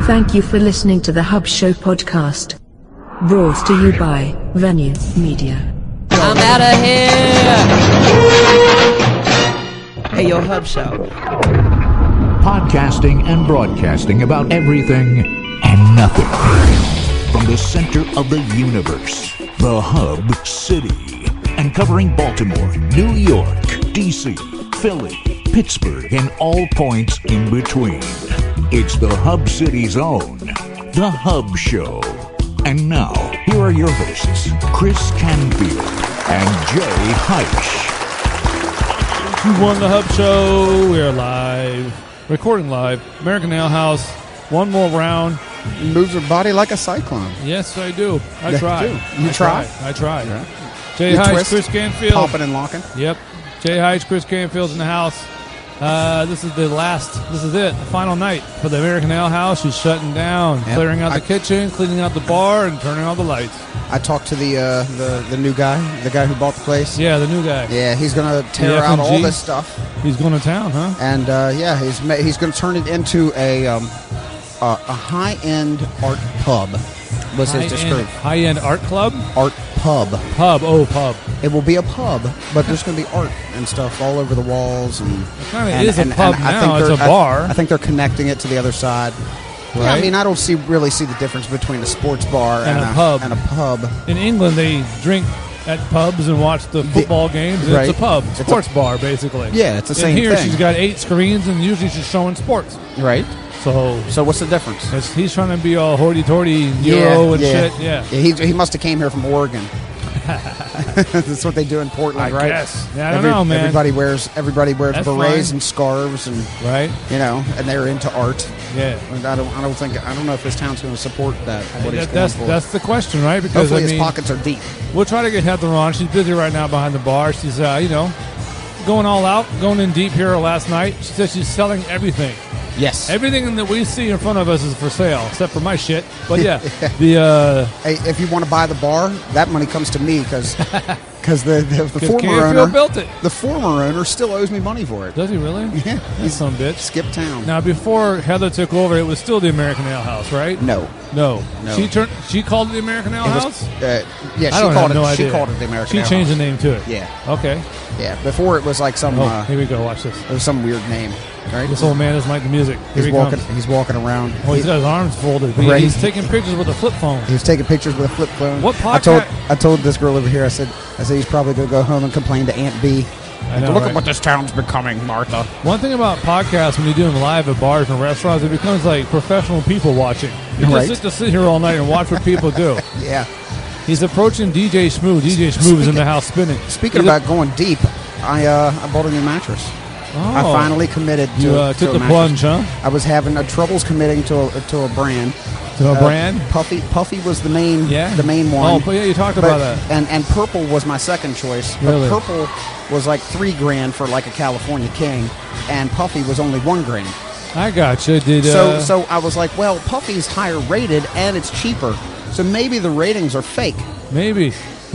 Thank you for listening to the Hub Show podcast. Brought to you by Venue Media. I'm out of here! Hey, yo, Hub Show. Podcasting and broadcasting about everything and nothing. From the center of the universe, the Hub City. And covering Baltimore, New York, D.C., Philly, Pittsburgh, and all points in between. It's the Hub City's own, The Hub Show. And now, here are your hosts, Chris Canfield and Jay Heitch. You won The Hub Show. We are live. Recording live. American Ale House. One more round. He moves her body like a cyclone. Yes, I do. I try. You try? I try. Yeah. Jay You Heitch, twist, Chris Canfield. popping and locking. Yep. Jay Heitch, Chris Canfield's in the house. This is it, the final night for the American Ale House. She's shutting down, Yep. clearing out the kitchen, cleaning out the bar, and turning on the lights. I talked to the new guy, the guy who bought the place. Yeah, the new guy. Yeah, he's going to tear out all this stuff. He's going to town, huh? And, he's going to turn it into a high-end art pub, was his description. High-end art club? Art pub. Pub. It will be a pub, but there's going to be art and stuff all over the walls. And It kind of is a pub now. It's a bar. I think they're connecting it to the other side. Right? Yeah, I mean, I don't really see the difference between a sports bar And a pub. And a pub. In England, they drink at pubs and watch the football games. And right. It's a pub, It's sports bar, basically. Yeah, it's the same and here, thing. she's got 8 screens, and usually she's showing sports. Right. So what's the difference? he's trying to be all hoity-toity, Euro and shit. Yeah. He must have came here from Oregon. That's what they do in Portland, I right? guess. Yeah, I don't know, man. Everybody wears That's berets fine. and scarves, and Right? and they're into art. Yeah. And I don't know if this town's going to support that. What he's going for. That's the question, right? Because Hopefully his pockets are deep. we'll try to get Heather on. She's busy right now behind the bar. She's going all out, going in deep here last night. She says she's selling everything. Yes. Everything that we see in front of us is for sale, except for my shit. But yeah, Hey, if you want to buy the bar, that money comes to me because the former Canfield owner built it. The former owner still owes me money for it. Does he really? Yeah. He's some bitch. Skip town. Now, before Heather took over, it was still the American Ale House, right? No. She called it the American Ale It was- House? yeah, I don't have no idea. She called it the American She Ale changed House. the name to it. Yeah. Okay. Yeah. Before it was like some Here we go. Watch this. it was some weird name, right? This old man doesn't like the music. Here He's he walking. comes. He's walking around. Oh, he's got his arms folded. Right. He's taking pictures with a flip phone. He was taking pictures with a flip phone. What I podcast- told this girl over here. I said he's probably going to go home and complain to Aunt B. I know, Look right? at what this town's becoming, Martha. One thing about podcasts, when you do them live at bars and restaurants, it becomes like professional people watching. You Right. just sit here all night and watch what people do. Yeah. He's approaching DJ Smooth. DJ Smooth is in the house spinning. Speaking about going deep, I bought a new mattress. I finally committed to. You to took a the mattress. plunge, huh? I was having troubles committing to a brand. To a brand? Puffy was the main one. Oh, but yeah, you talked about that. And Purple was my second choice. Really? But Purple was like $3,000 for like a California King, and Puffy was only $1,000. I got you. So I was like, well, Puffy's higher rated and it's cheaper, so maybe the ratings are fake. Maybe.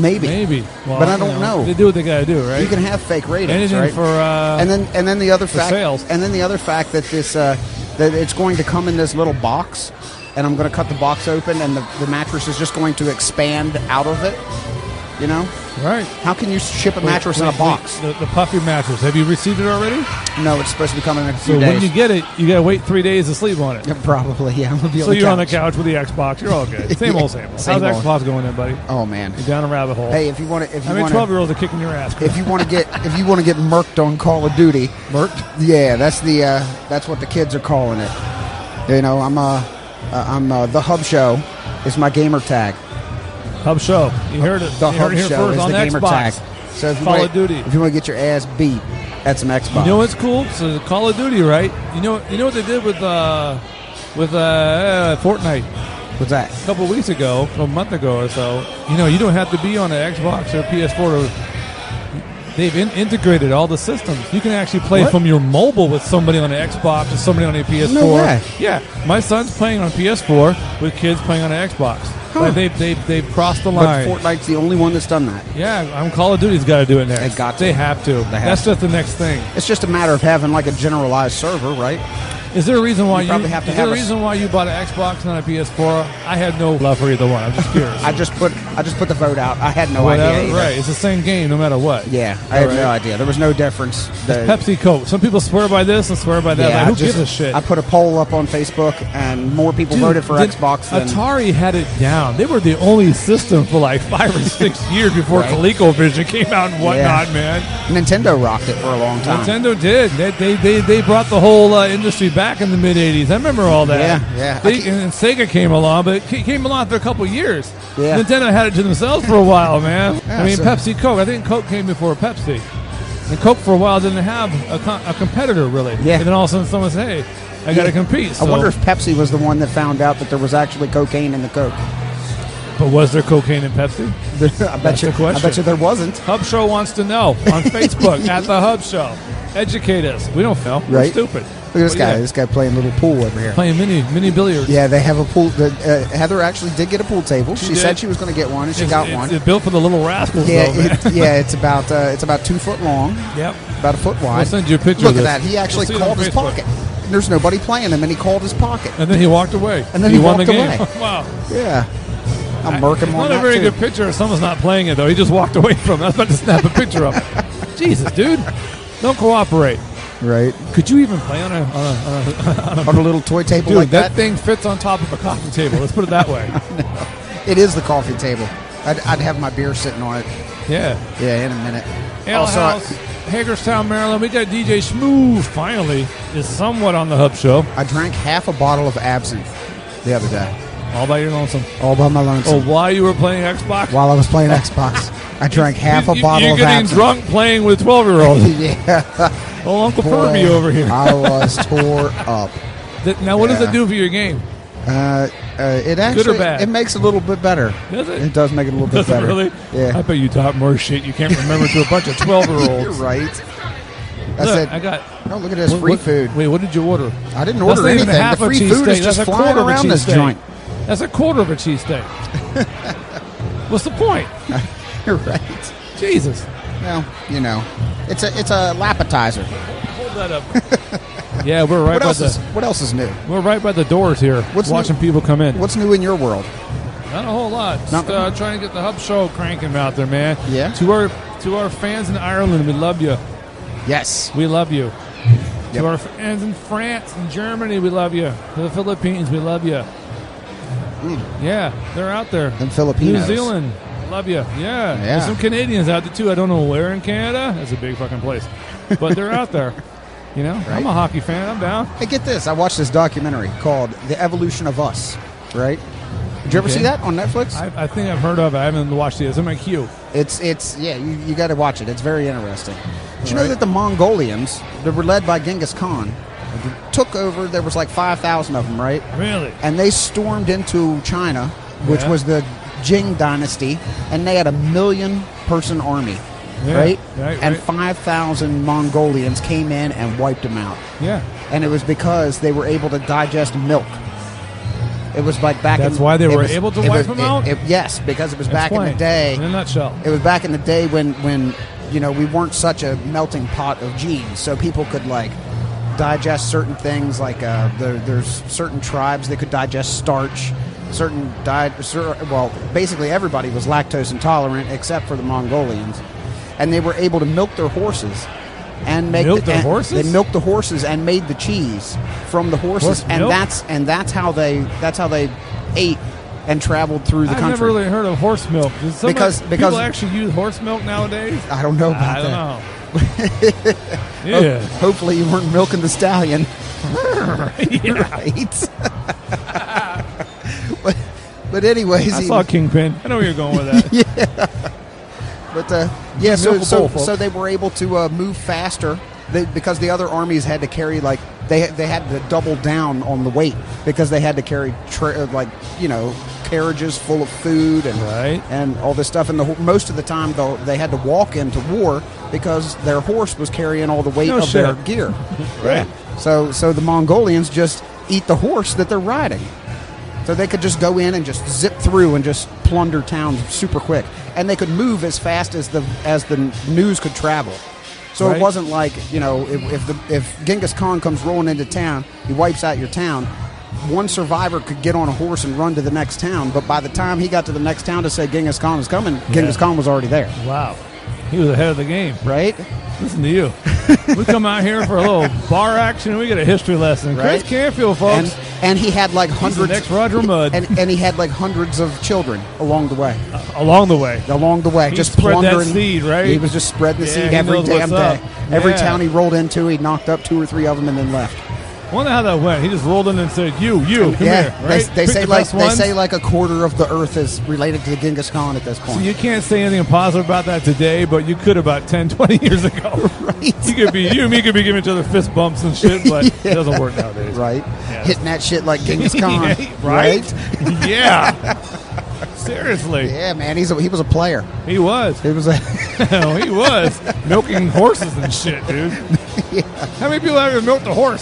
Well, But I don't know. They do what they got to do, right? You can have fake ratings, Anything right? for and then the other fact, sales. and then the other fact that this that it's going to come in this little box, and I'm going to cut the box open, and the mattress is just going to expand out of it. You know, right? How can you ship a mattress in a box? The Puffy mattress. Have you received it already? No, it's supposed to be coming in a few So days. when you get it, you got to wait 3 days to sleep on it. Yeah, probably, yeah. I'm gonna be So you're on the couch with the Xbox. You're all good. Same old. Same How's old. Xbox going there, buddy? Oh man, You're down a rabbit hole. hey, if you want to, How many 12-year-olds are kicking your ass? if you want to get murked on Call of Duty, Murked? yeah, that's what the kids are calling it. You know, I'm the Hub Show is my gamer tag. Hub Show. You heard it. The You heard Hub it here Show first is on the gamer Xbox. tag. So if you Call want, of Duty. if you want to get your ass beat, that's some Xbox. You know what's cool? So the Call of Duty, right? You know what they did with Fortnite What's that? a couple weeks ago, a month ago or so. You don't have to be on an Xbox or PS4. They've integrated all the systems. You can actually play What? from your mobile with somebody on an Xbox or somebody on a PS4. No way. Yeah, my son's playing on PS4 with kids playing on an Xbox. Like they've crossed the But line. Fortnite's the only one that's done that. Yeah, Call of Duty's got to do it next. They got to. They have to. They have That's to. just the next thing. It's just a matter of having like a generalized server, right? Is there a reason why You probably have to is there have a a s- reason why you bought an Xbox and not a PS4? I had no love for either one. I'm just curious. I just put the vote out. I had no Whatever, idea. Either. right? It's the same game no matter what. Yeah, I had All no right. idea. There was no difference. The- Pepsi, Coke. Some people swear by this and swear by that. yeah, Like, who I just- gives a shit? I put a poll up on Facebook, and more people Dude, voted for did- Xbox than Atari had it down. They were the only system for like 5 or 6 years before Right. ColecoVision came out and whatnot, Yeah. man. Nintendo rocked it for a long time. Nintendo did. They brought the whole industry back in the mid '80s. I remember all that. Yeah. And Sega came along, but it came along for a couple of years. Yeah. Nintendo had it to themselves for a while, man. Yeah, I mean, so- Pepsi, Coke. I think Coke came before Pepsi. And Coke for a while didn't have a competitor really. Yeah. And then all of a sudden someone said, "Hey, I got to compete." I So, wonder if Pepsi was the one that found out that there was actually cocaine in the Coke. but was there cocaine in Pepsi? I bet you. the question. I bet you there wasn't. Hub Show wants to know on Facebook at the Hub Show. Educate us. We don't know. We're Right. stupid. Look at this But guy. yeah, This guy playing little pool over here. playing mini billiards. Yeah, they have a pool. Heather actually did get a pool table. She did. said she was going to get one, and she got one. It's built for the little rascals. Yeah, though, man. it's about 2 foot long, Yep. about a foot I'll wide. send you a picture Look of at this. that. He actually You'll see it on called his Facebook. pocket. There's nobody playing him, and he called his pocket. And then he walked away. And then he won walked the game. away. Wow. Yeah, I'm murking It's on not that a very too. good picture if someone's not playing it, though. He just walked away from it. I was about to snap a picture of it. Jesus, dude. Don't cooperate. Right Could you even play on a on a little toy table dude, like that that. thing fits on top of a coffee table. Let's put it that way. It is the coffee table. I'd have my beer sitting on it. Yeah. Yeah, in a minute. Ale Also, House, Hagerstown, Maryland. We got DJ Smooth, finally, is somewhat on the Hub Show. I drank half a bottle of absinthe the other day, All by your lonesome. all by my Oh, lonesome. while you were playing Xbox? While I was playing Xbox, I drank half a bottle You're of getting absinthe. drunk playing with 12-year-olds. Yeah, Oh, Uncle boy, Furby over here. I was tore up. Now, what does Yeah. it do for your game? It actually bad? it makes it a little bit better. Does it? It does make it a little bit Does it better. really? Yeah. I bet you talk more shit you can't remember to a bunch of 12-year-olds. You're right. I Look, said, I got oh, look at this free food. Wait, what did you order? I didn't That's order not even anything. half The a free cheese food steak. is just That's a flying quarter of a around cheese this steak. joint. That's a quarter of a cheesesteak. What's the point? You're right. Jesus. Well, you know, it's a appetizer. Hold that up. Yeah, we're right What else is new? we're right by the doors here, What's watching new? people come in. What's new in your world? Not a whole lot. Just Nothing. trying to get the Hub Show cranking out there, man. Yeah? To our fans in Ireland, we love you. Yes. We love you. Yep. To our fans in France and Germany, we love you. To the Philippines, we love you. Yeah, they're out there. And Filipinos. New Zealand, love you. Yeah. There's Yeah. some Canadians out there too. I don't know where in Canada. That's a big fucking place, but they're out there. You know, I'm a hockey fan. I'm down. Hey, get this. I watched this documentary called The Evolution of Us, right? Did you ever Okay. see that on Netflix? I think I've heard of it. I haven't watched it. It's in my queue. It's yeah, you got to watch it. It's very interesting. Did you know that the Mongolians, that were led by Genghis Khan, took over? There was like 5,000 of them, right? Really? And they stormed into China, which Yeah. was the Jing dynasty, and they had a 1 million-person army, Yeah, right? right, And right. 5,000 Mongolians came in and wiped them out. Yeah. And it was because they were able to digest milk. It was like back. That's in, why they it were was- able to it wipe was- them out? Yes, because it was back in the Explain. day. In a nutshell. It was back in the day when you know we weren't such a melting pot of genes, so people could like digest certain things. Like there's certain tribes that could digest starch. Well, basically everybody was lactose intolerant except for the Mongolians, and they were able to milk their horses and make Milk their horses? They milked the horses and made the cheese from the horses, Horse and milk? that's how they ate and traveled through the I've country. never really heard of horse milk. Does somebody- Because- people actually use horse milk nowadays. I don't know about I don't that. know. Yeah. Hopefully you weren't milking the stallion. Yeah. Right. but anyways, I saw Kingpin. I know where you're going with that. yeah, so Milk a bowl, folks. so they were able to move faster because the other armies had to carry like they had to double down on the weight because they had to carry carriages full of food and Right. and all this stuff. And most of the time though they had to walk into war because their horse was carrying all the weight No of their shit. gear. Right. Yeah. So the Mongolians just eat the horse that they're riding. So they could just go in and just zip through and just plunder towns super quick, and they could move as fast as the news could travel. So Right. it wasn't like, if Genghis Khan comes rolling into town, he wipes out your town. One survivor could get on a horse and run to the next town, but by the time he got to the next town to say Genghis Khan is coming, Genghis Khan was already there. Wow. He was ahead of the game. Right? Listen to you. We come out here for a little bar action and we get a history lesson. Right. Chris Canfield, folks. And he had like He's the hundreds. next Roger Mudd. And he had like hundreds of children along the way. Along the way. He He spread that seed, right? He was just spreading the Yeah, seed he every knows damn what's day. up. Every Yeah. town he rolled into, he knocked up 2 or 3 of them and then left. Wonder how that went. He just rolled in and said, "You, come here." Right? they Pick say the like best ones. a quarter of the earth is related to Genghis Khan at this point. So you can't say anything positive about that today, but you could about 10, 20 years ago. Right. You and me could be giving each other fist bumps and shit, but it doesn't work nowadays. Right, Yeah. hitting that shit like Genghis Khan. Right? Yeah. Seriously. Yeah, man, he was a player. He was. He was a He was. Milking horses and shit, dude. How many people have ever milked a horse?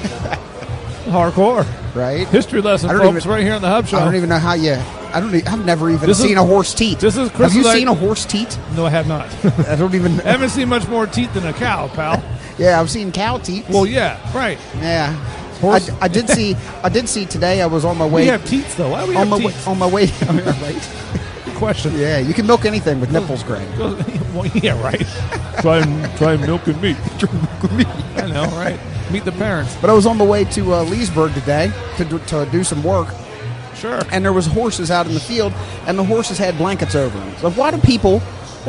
Hardcore. right. History lesson, I don't folks, even- right here on the Hub Show. I don't even know how you. I've never even This is- seen a horse teat. this is Have Chris you is like- seen a horse teat? No, I have not. I don't even. I haven't seen much more teeth than a cow, pal. Yeah, I've seen cow teats. Well, yeah, right. yeah. Horse- I did see. I did see today. I was on my way. We have teeth, though. Why do we on have my way, teeth? on my way. Right. Good question. Yeah, you can milk anything with nipples, Greg. Well, yeah, right. try milking meat. I know, right? Meet the parents. But I was on my way to Leesburg today to do some work, Sure. and there was horses out in the field, and the horses had blankets over them. So why do people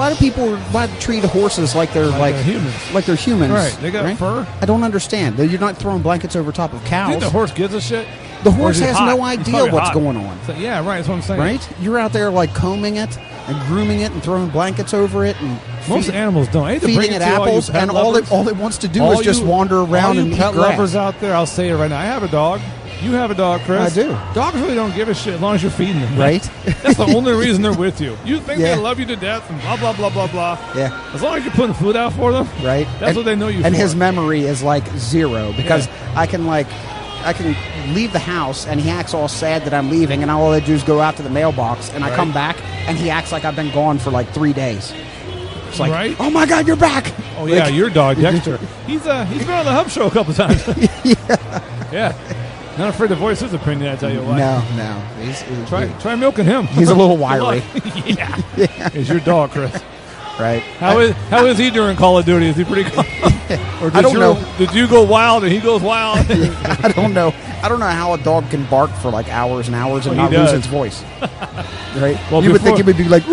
treat horses like they're Like they're humans. Like they're humans. Right, they got fur. I don't understand. You're not throwing blankets over top of Do you think cows. the horse gives a shit? The Or horse is it has hot? no It's idea probably what's hot. going on. So, yeah, right. That's what I'm saying. Right? You're out there like combing it and grooming it and throwing blankets over it and Most animals don't. I hate to break feeding it it to you, all you apples, pet and lovers. all it wants to do All is just you- wander around all you and eat pet grass. lovers out there, I'll say it right now. I have a dog. You have a dog, Chris. I do. Dogs really don't give a shit as long as you're feeding them. Right? That's the only reason they're with you. You think Yeah. they love you to death and blah, blah, blah, blah, blah. Yeah. As long as you're putting food out for them, Right? that's what they know you And for. his memory is like zero because I can leave the house and he acts all sad that I'm leaving, and all I do is go out to the mailbox and I Right. come back and he acts like I've been gone for like 3 days. It's like, Right. oh my God, you're back! Oh, yeah, Like, your dog, Dexter. He's been on the Hub Show a couple times. Yeah. Not afraid to voice his opinion, I tell you what. no, he's Try milking him. He's a little Good wiry. luck. Yeah. It's your dog, Chris. right. How is he during Call of Duty? Is he pretty calm? Or I don't know. Did you go wild and he goes wild? I don't know. I don't know how a dog can bark for like hours and hours and Well, not he lose does. its voice. Right? Well, you would think before- it would be like,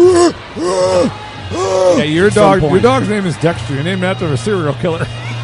Yeah, your At some dog. Your point. dog's name is Dexter. You're named after a serial killer.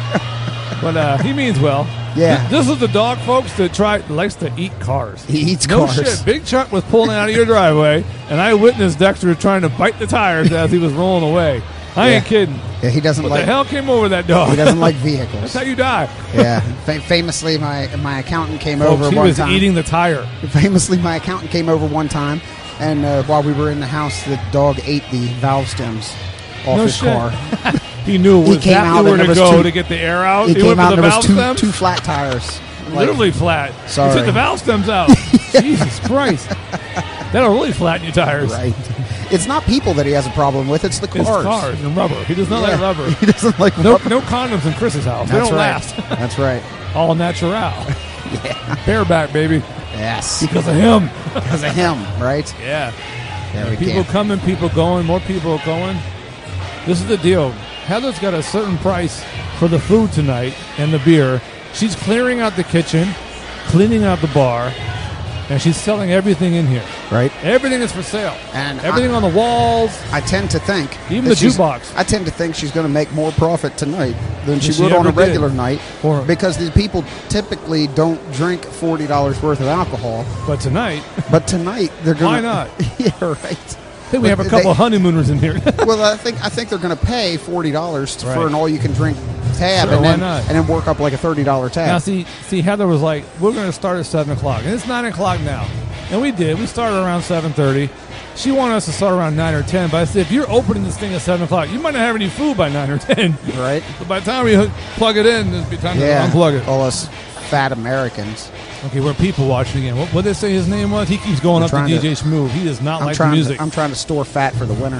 But he means well. Yeah. This is the dog, folks, that likes to eat cars. He eats No cars. shit. Big Chuck was pulling out of your driveway, and I witnessed Dexter trying to bite the tires as he was rolling away. I ain't Yeah. kidding. Yeah, he doesn't What like. the hell came over that dog? He doesn't like That's vehicles. how you die. Yeah. Famously, my accountant came Folks, over he one was time. eating the tire. Famously, my accountant came over one time, and while we were in the house, the dog ate the valve stems off No his shit. car. He knew He came exactly out where and to there was go two- to get the air out. He went came for out the and there valve was stems. two flat tires. Like, Literally flat. Sorry. He took the valve stems out. Jesus Christ. That'll really flatten your tires. right. It's not people that he has a problem with. It's the cars. It's cars and rubber. He does not like Yeah. rubber. He doesn't like No, rubber. no condoms in Chris's house. They That's don't right. last. That's right. All natural. Bareback, baby. Yes. Because of him. Because of him, right? Yeah. There we People go. coming, people going, more people going. This is the deal. Heather's got a certain price for the food tonight and the beer. She's clearing out the kitchen, cleaning out the bar, and she's selling everything in here. Right. Everything is for sale. And everything on the walls. I tend to think Even that the she's- jukebox. I tend to think she's going to make more profit tonight than she she would on a ever did. regular night, Or- because these people typically don't drink $40 worth of alcohol. But tonight, But tonight they're going. Why not? Yeah, right. I think we have a couple of honeymooners in here. Well, I think they're going to pay $40 Right. for an all-you-can-drink tab, Sure, and why then not? and then work up like a $30 tab. Now, see, Heather was like, we're going to start at 7 o'clock. And it's 9 o'clock now. And we did. We started around 7:30. She wanted us to start around 9 or 10. But I said, if you're opening this thing at 7 o'clock, you might not have any food by 9 or 10. Right? But by the time we plug it in, it'll be time Yeah. to unplug it. All us fat Americans. Okay, we're people watching again. What did they say his name was? He keeps going I'm up to trying to- DJ Schmoove. He does not I'm like the trying. music. I'm trying to store fat for the winter.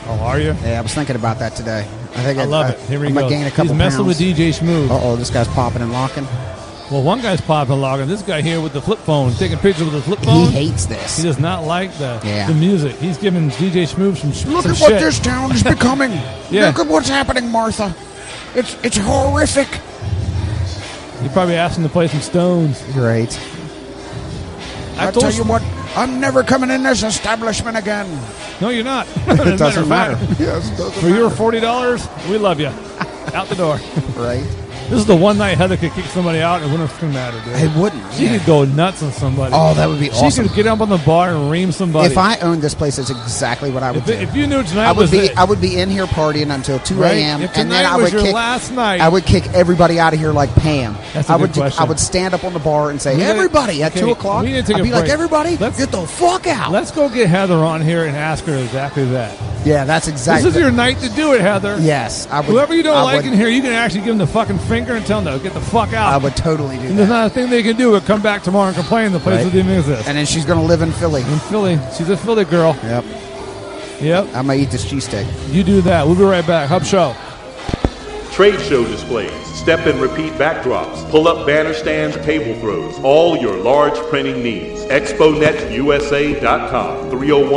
Oh, are you? Yeah, I was thinking about that today. I think I love it. Here we I'm go. gonna gain a couple He's messing pounds. with DJ Schmoove. Uh-oh, this guy's popping and locking. Well, one guy's popping and logging. This guy here with the flip phone, taking pictures with the flip He phone. hates this. He does not like the Yeah. music. He's giving DJ Schmoove some Look some at what shit. this town is becoming. Yeah. Look at what's happening, Martha. It's horrific. You probably asked him to play some Stones. Great. I told tell you what, I'm never coming in this establishment again. No, you're not. It doesn't matter. Yes, it doesn't For your $40, we love you. Out the door. Right. This is the one night Heather could kick somebody out and it wouldn't fucking matter, dude. It wouldn't. She could go nuts on somebody. Oh, that would be She awesome. could get up on the bar and ream somebody. If I owned this place, it's exactly what I would do. If you knew tonight I would was be it, I would be in here partying until 2 right? a.m. If and then tonight I was would your kick last night, I would kick everybody out of here like Pam. That's a I good would question. I would stand up on the bar and say, We gotta- everybody at okay, 2 o'clock. we need to take I'd a be like, break. everybody, Let's- get the fuck out. let's go get Heather on here and ask her exactly that. Yeah, that's exactly. This is your night to do it, Heather. Yes, I would. Whoever you don't I like would, in here, you can actually give them the fucking finger and tell them to get the fuck out. I would totally do And there's that. not a thing they can do but come back tomorrow and complain the place Right. doesn't even exist. And then she's gonna live in Philly. In Philly, she's a Philly girl. Yep. Yep. I'm gonna eat this cheesesteak. You do that. We'll be right back. Hub Show. Trade show displays, step and repeat backdrops, pull-up banner stands, table throws, all your large printing needs. ExpoNetUSA.com,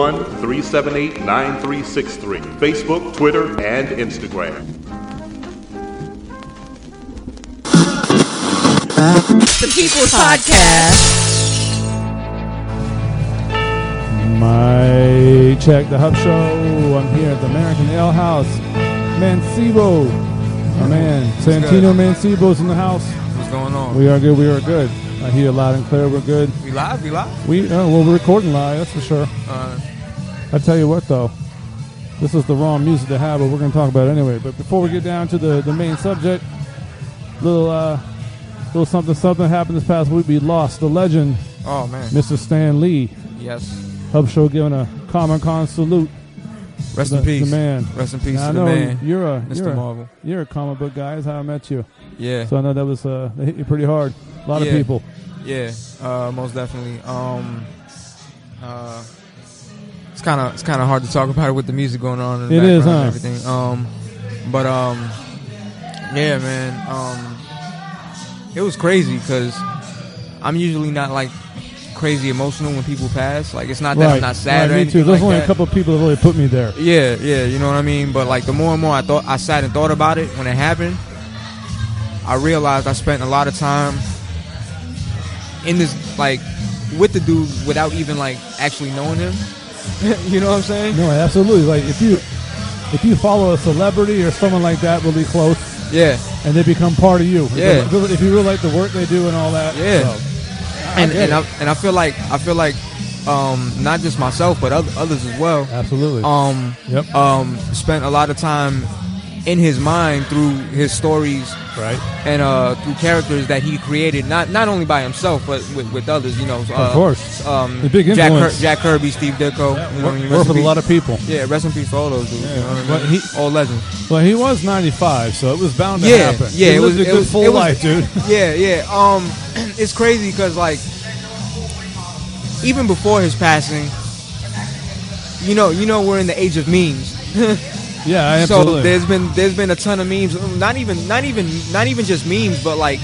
301-378-9363. Facebook, Twitter, and Instagram. The People's Podcast. My check, the Hub Show. I'm here at the American Ale House. Mancebo. My man, Santino Mancebo's in the house. What's going on? We are good. We are good. I hear loud and clear. We're good. We live? Well, we're recording live. That's for sure. I tell you what, though, this is the wrong music to have, but we're going to talk about it anyway. But before we get down to the main subject, little something happened this past week. We lost the legend, Oh, man. Mr. Stan Lee. Yes. Hub Show giving a Comic-Con salute. Rest The- in peace. the man. Rest in peace Now, I to the know man. you're Mr. Marvel. You're a comic book guy. That's how I met you. Yeah. So I know that was they hit you pretty hard. A lot of Yeah. people. Yeah. Most definitely. It's kind of hard to talk about it with the music going on in the It is, background huh? and everything. Yeah, man. It was crazy because I'm usually not like crazy emotional when people pass. Like, it's not that I'm not sad or me anything too. There's like only that. a couple of people that really put me there. Yeah, you know what I mean? But like the more and more I sat and thought about it when it happened, I realized I spent a lot of time in this, like, with the dude without even like actually knowing him. You know what I'm saying? No, absolutely. Like if you follow a celebrity or someone like that really close, Yeah. and they become part of you. Yeah. If you really like the work they do and all that. Yeah. So, And get it. I feel like not just myself but others as well. Absolutely. Yep. Spent a lot of time in his mind through his stories, right. and through characters that he created, not only by himself but with others. You know, Of course. The big Jack, influence. Jack Kirby, Steve Ditko. You know, Work rest in with a peace. lot of people. Yeah, rest in peace for all those dudes. Yeah. You know what I mean? But he- all legends. Well, he was 95, so it was bound to Yeah, happen. yeah, He it lived was- a it good was- full it was- life, dude. Yeah. It's crazy because like even before his passing, you know, we're in the age of memes. Yeah, So absolutely. there's been a ton of memes, not even just memes, but like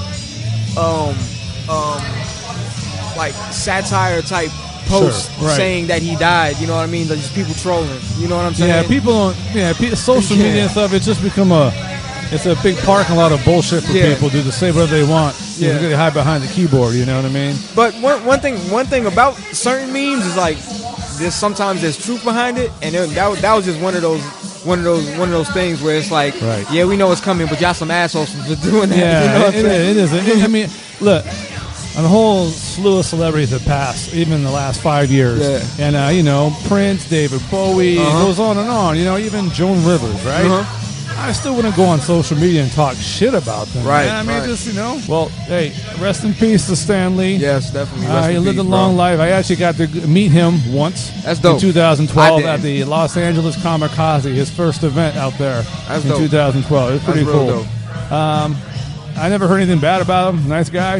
satire type posts Sure, right. saying that he died. You know what I mean? Like, just people trolling. You know what I'm saying? Yeah, people don't. Yeah, social media and stuff. It's just become it's a big parking lot of bullshit for Yeah. people to say whatever they want. Yeah. They hide behind the keyboard. You know what I mean? But one thing about certain memes is like sometimes there's truth behind it, and that was just one of those things where it's like, Right. yeah, we know it's coming, but y'all some assholes for doing that. Yeah, you know what I'm saying? it is. I mean, look, a whole slew of celebrities have passed, even in the last 5 years. Yeah. And Prince, David Bowie, it goes on and on. Even Joan Rivers, right? Uh-huh. I still wouldn't go on social media and talk shit about them. Right, man. I mean, right. just. Well, hey, rest in peace to Stan Lee. Yes, definitely. Rest He in lived peace, a long bro. life. I actually got to meet him once. That's dope. In 2012 I at didn't. the Los Angeles Kamikaze, his first event out there. That's in dope. 2012. It was pretty That's real cool. dope. I never heard anything bad about him. Nice guy.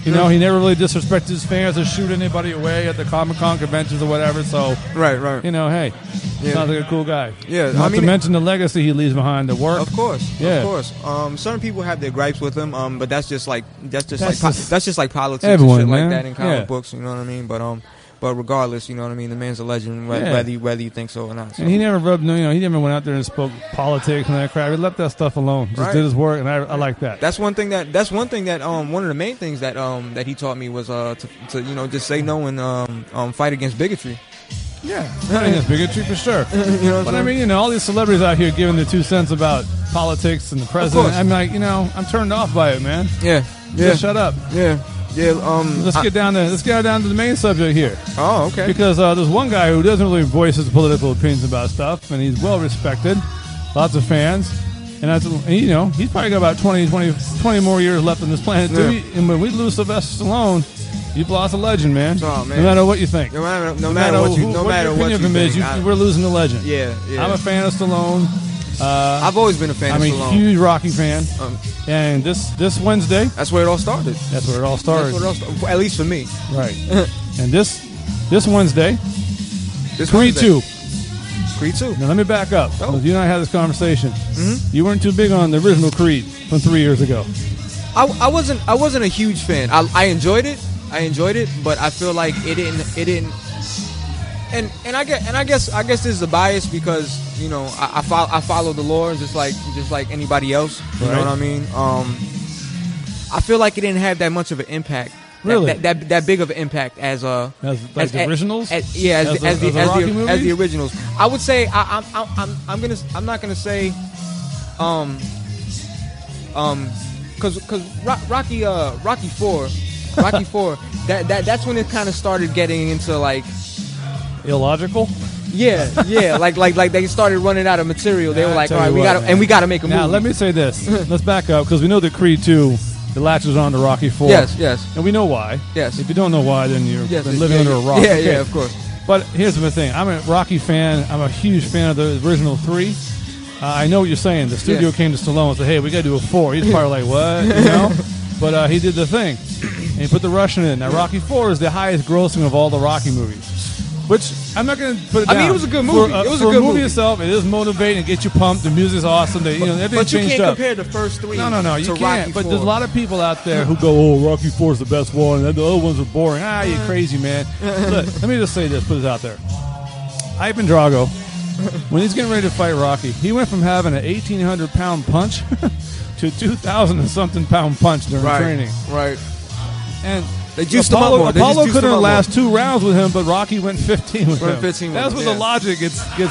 You know, he never really disrespected his fans or shoot anybody away at the Comic-Con conventions or whatever. So, Right. you know, hey, Yeah. sounds like a cool guy. Yeah, Not I mean, to mention the legacy he leaves behind, the work. Of course. Yeah. Of course. Certain people have their gripes with him, but that's just like politics everyone, and shit man. like that in comic Yeah. books. You know what I mean? But regardless, you know what I mean. The man's a legend, whether you think so or not. So. And he never rubbed, he never went out there and spoke politics and that crap. He left that stuff alone. Just Right. did his work, and I like that. That's one thing that one of the main things that he taught me was to just say no and fight against bigotry. Yeah, I think that's bigotry for sure. You know what But I I'm saying? mean, all these celebrities out here giving their 2 cents about politics and the president. course. I'm like, I'm turned off by it, man. Yeah. Just shut up. Yeah. Let's get down to the main subject here. Oh, okay. Because there's one guy who doesn't really voice his political opinions about stuff, and he's well respected, lots of fans, and he's probably got about 20 more years left on this planet too. Yeah. And when we lose Sylvester Stallone, you've lost a legend, man. Oh, man. No matter what you think, No matter what you think, we're losing a legend. Yeah. I'm a fan of Stallone. I've always been a fan I'm of a Stallone. huge Rocky fan, and this Wednesday, That's where it all started. that's where it all started. At least for me. Right. And this Wednesday, This Creed Wednesday. 2. Creed 2. Now let me back up. Oh. 'Cause you and I had this conversation. Mm-hmm. You weren't too big on the original Creed from 3 years ago. I wasn't a huge fan. I enjoyed it, but I feel like it didn't. And I guess this is a bias because I follow the lore just like anybody else. You know Right. what I mean? I feel like it didn't have that much of an impact. Really? That big of an impact as As the originals? As the Rocky movies? the originals. I would say I'm not gonna say because Rocky 4 that's when it kind of started getting into like Illogical? like they started running out of material. They Yeah, were I like, tell all right, you what, we gotta make a movie. Now let me say this. Let's back up because we know that Creed 2, the latches on to Rocky 4. Yes. And we know why. Yes. If you don't know why, then you've Yes, been living yeah, under a rock. Yeah, Okay. yeah, of course. But here's the thing. I'm a Rocky fan. I'm a huge fan of the original 3. I know what you're saying. The studio Yeah. came to Stallone and said, hey, we got to do a 4. He's probably like, what? You know? But he did the thing. And he put the Russian in. Now, Rocky 4 is the highest grossing of all the Rocky movies. Which, I'm not going to put it down. I mean, it was a good movie. For, It was a for good movie movie. itself, it is motivating. It gets you pumped. The music's awesome. Everything But you changed can't up. compare the first 3 No, you to can't. Rocky But 4. there's a lot of people out there who go, oh, Rocky 4 is the best one, and the other ones are boring. You're crazy, man. Look, let me just say this, put this out there. Ivan Drago, when he's getting ready to fight Rocky, he went from having an 1,800-pound punch to 2,000 and something pound punch during training. Right. And They juiced him up more. They just Apollo juiced couldn't him up last 2 rounds with him, but Rocky went 15 with Went him. 15 with That's him, where yeah. the logic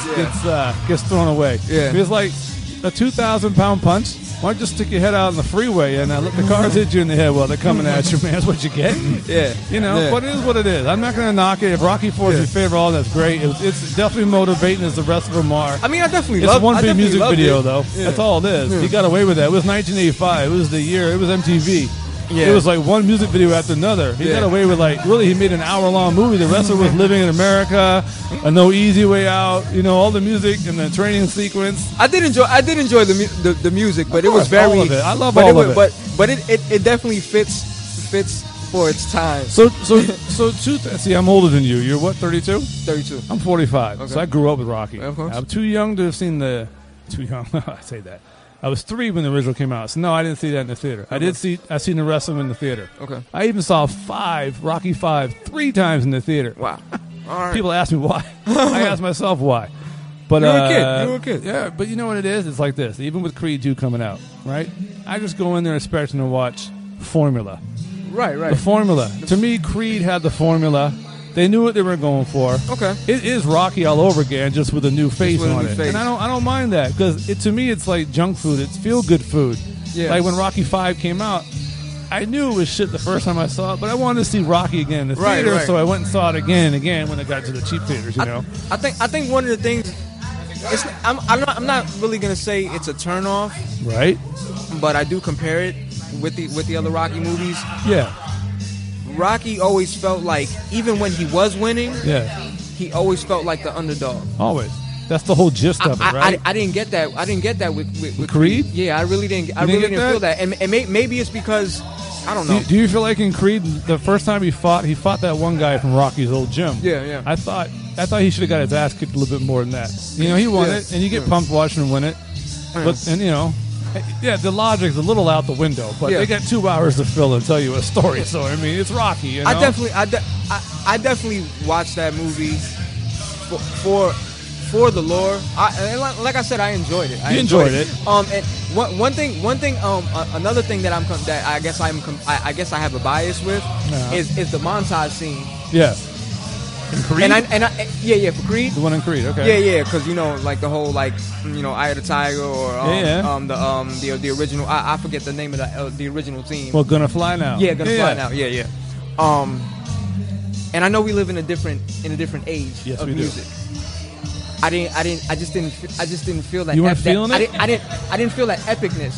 gets thrown away. Yeah. It's like a 2,000-pound punch. Why don't you just stick your head out on the freeway and let the cars hit you in the head while they're coming at you, man? That's what you're getting. Yeah. Yeah. But it is what it is. I'm not going to knock it. If Rocky 4 is your favorite, that's great. It's definitely motivating as the rest of them are. I mean, I definitely It's loved one I big definitely music loved video, it. though. Yeah. That's all it is. Yeah. He got away with that. It was 1985. It was the year. It was MTV. Yeah. It was like one music video after another. He got away with he made an hour-long movie. The rest of it was Living in America, A No Easy Way Out, all the music and the training sequence. I did enjoy the music, but it was course, very. all of it. I love but all it of was, it. But it definitely fits for its time. So see, I'm older than you. You're what, 32? 32. I'm 45. Okay. So I grew up with Rocky. Of course. I'm too young to have seen too young. I say that. I was 3 when the original came out. So no, I didn't see that in the theater. Okay. I seen the rest of them in the theater. Okay. I even saw Rocky 5, 3 times in the theater. Wow. All right. People ask me why. I ask myself why. But You were a kid. Yeah, but you know what it is? It's like this. Even with Creed 2 coming out, right? I just go in there expecting to watch formula. Right. The formula. To me, Creed had the formula. They knew what they were going for. Okay. It is Rocky all over again, just with a new face with a on new it, face. and I don't mind that because to me it's like junk food. It's feel good food. Yeah. Like when Rocky 5 came out, I knew it was shit the first time I saw it, but I wanted to see Rocky again in the theater, right. so I went and saw it again and again when it got to the cheap theaters. I think one of the things. I'm not really gonna say it's a turnoff, Right? but I do compare it with the other Rocky movies. Yeah. Rocky always felt like, even when he was winning, Yeah. he always felt like the underdog. Always. That's the whole gist of it, right? I didn't get that. I didn't get that with Creed? Yeah, I really didn't. I didn't really get didn't feel that. And maybe it's because I don't know. Do you feel like in Creed, the first time he fought that one guy from Rocky's old gym? Yeah. I thought he should have got his ass kicked a little bit more than that. You know, he won it, and you get pumped watching him win it. But you know, yeah, the logic's a little out the window. But they got 2 hours to fill and tell you a story. So I mean, it's Rocky. You know? I definitely watched that movie for the lore. Like I said, I enjoyed it. You enjoyed it. And one thing. Another thing that I guess I have a bias with is the montage scene. Yeah. In Creed? Yeah, for Creed. The one in Creed, okay. Yeah, because you know, like the whole Eye of the Tiger or the original. I forget the name of the original theme. Well, Gonna Fly Now. Yeah, Gonna Fly Now. Yeah. And I know we live in a different age yes, of we music. Do. I just didn't feel that. You weren't feeling it? I didn't feel that epicness,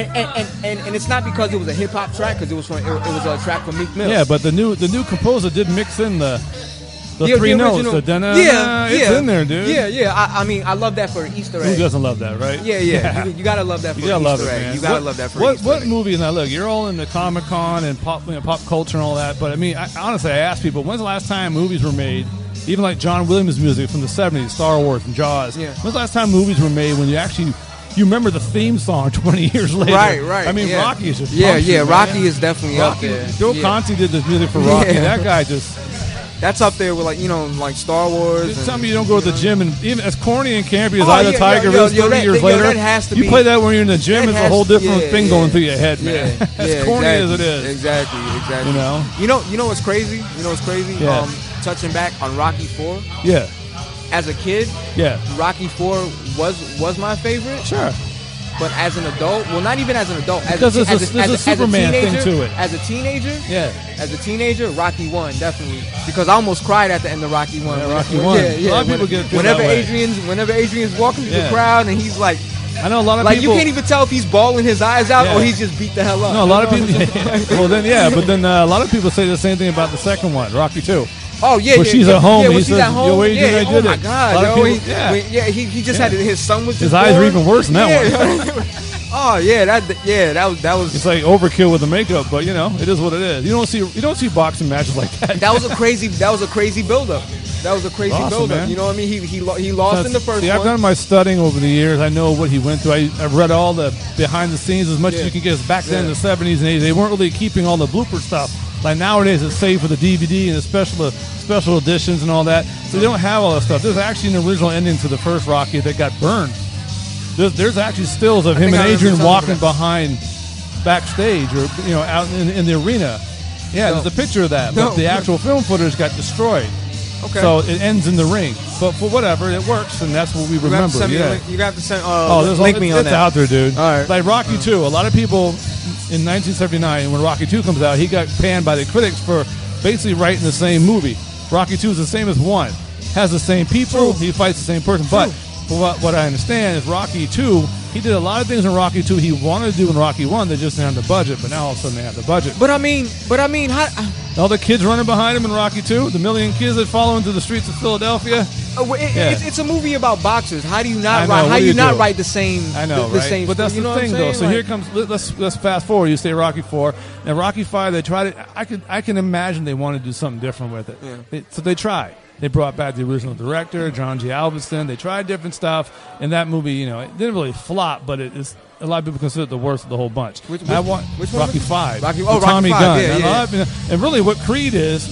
and it's not because it was a hip hop track, because it was a track from Meek Mill. Yeah, but the new composer did mix in the three notes. Original, it's in there, dude. Yeah. I mean, I love that for an Easter egg. Who doesn't love that, right? Yeah. You gotta love that for an Easter egg. Man. You gotta love that for an Easter egg. What movie? Now, look, you're all into Comic-Con and pop culture and all that, but I mean, honestly, I ask people, when's the last time movies were made? Even like John Williams music from the 70s, Star Wars and Jaws. Yeah. When's the last time movies were made when you remember the theme song 20 years later? Right. I mean, Rocky is just Rocky is definitely up there. Joe Conti did the music for Rocky. That guy that's up there with like Star Wars. Just tell me you don't go to the gym, and even as corny and campy as Eye of the Tiger is 30 years later, that has to you play that when you're in the gym, it's a whole different thing going through your head, man. As corny as it is. Exactly. You know what's crazy? Yeah. Touching back on Rocky 4. Yeah. As a kid, Rocky 4 was my favorite. Sure. But as an adult, well, not even as an adult, there's a Superman thing to it. As a teenager, Rocky 1 definitely, because I almost cried at the end of Rocky 1. Yeah, Rocky 1. A lot of people get whenever Adrian's walking through the crowd and he's like, I know a lot of people. You can't even tell if he's bawling his eyes out or he's just beat the hell up. No, a lot of people. Well, then a lot of people say the same thing about the second one, Rocky 2. Oh yeah, when she's at home, he says, "Yo, Adrian, I did it." Oh my God, he just had his son was his eyes were even worse than that one. Oh yeah, that was. It's like overkill with the makeup, but you know, it is what it is. You don't see boxing matches like that. That was a crazy buildup. That was a crazy buildup. Man. You know what I mean? He lost in the first one. I've done my studying over the years. I know what he went through. I've read all the behind the scenes as much as you can get. Back then in the 70s and 80s, they weren't really keeping all the blooper stuff. Like nowadays, it's saved for the DVD and the special editions and all that. So they don't have all that stuff. There's actually an original ending to the first Rocky that got burned. There's actually stills of him and Adrian walking behind backstage or out in the arena. Yeah, there's a picture of that. But the actual film footage got destroyed. Okay. So it ends in the ring. But for whatever, it works, and that's what we remember. You have to send link me on that. It's out there, dude. All right. Like Rocky 2. A lot of people in 1979, when Rocky 2 comes out, he got panned by the critics for basically writing the same movie. Rocky 2 is the same as 1. Has the same people. He fights the same person. But what I understand is Rocky 2, he did a lot of things in Rocky 2 he wanted to do in Rocky 1. They just didn't have the budget. But now all of a sudden they have the budget. But I mean, how... All the kids running behind him in Rocky 2, the million kids that follow into the streets of Philadelphia. It's a movie about boxers. How do you not write the same? I know, the right? same. But that's the thing, though. So here comes. Let's fast forward. You say Rocky 4 and Rocky 5. They tried it. I can imagine they wanted to do something different with it. Yeah. So they tried. They brought back the original director, John G. Alveston. They tried different stuff, and that movie, it didn't really flop, but it is. A lot of people consider it the worst of the whole bunch. Which Rocky 5. Rocky Tommy 5, Gunn. And really what Creed is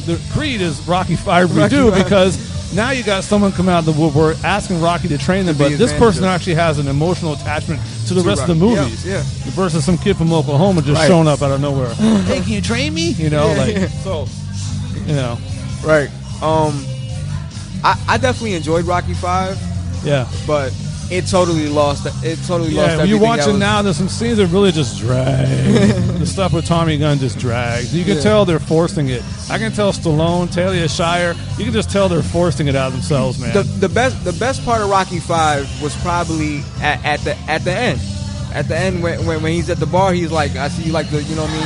Rocky 5 redo because now you got someone come out of the woodwork asking Rocky to train them, but this person actually has an emotional attachment to the rest of the movies. Yeah. Versus some kid from Oklahoma just showing up out of nowhere. Hey, can you train me? Right. I definitely enjoyed Rocky 5. Yeah. But it totally lost everything. When you watch it now, there's some scenes that really just drag. The stuff with Tommy Gunn just drags. You can tell they're forcing it. I can tell Stallone, Talia Shire, you can just tell they're forcing it out of themselves, man. The best part of Rocky 5 was probably at the end. At the end when he's at the bar, he's like, I see you like the,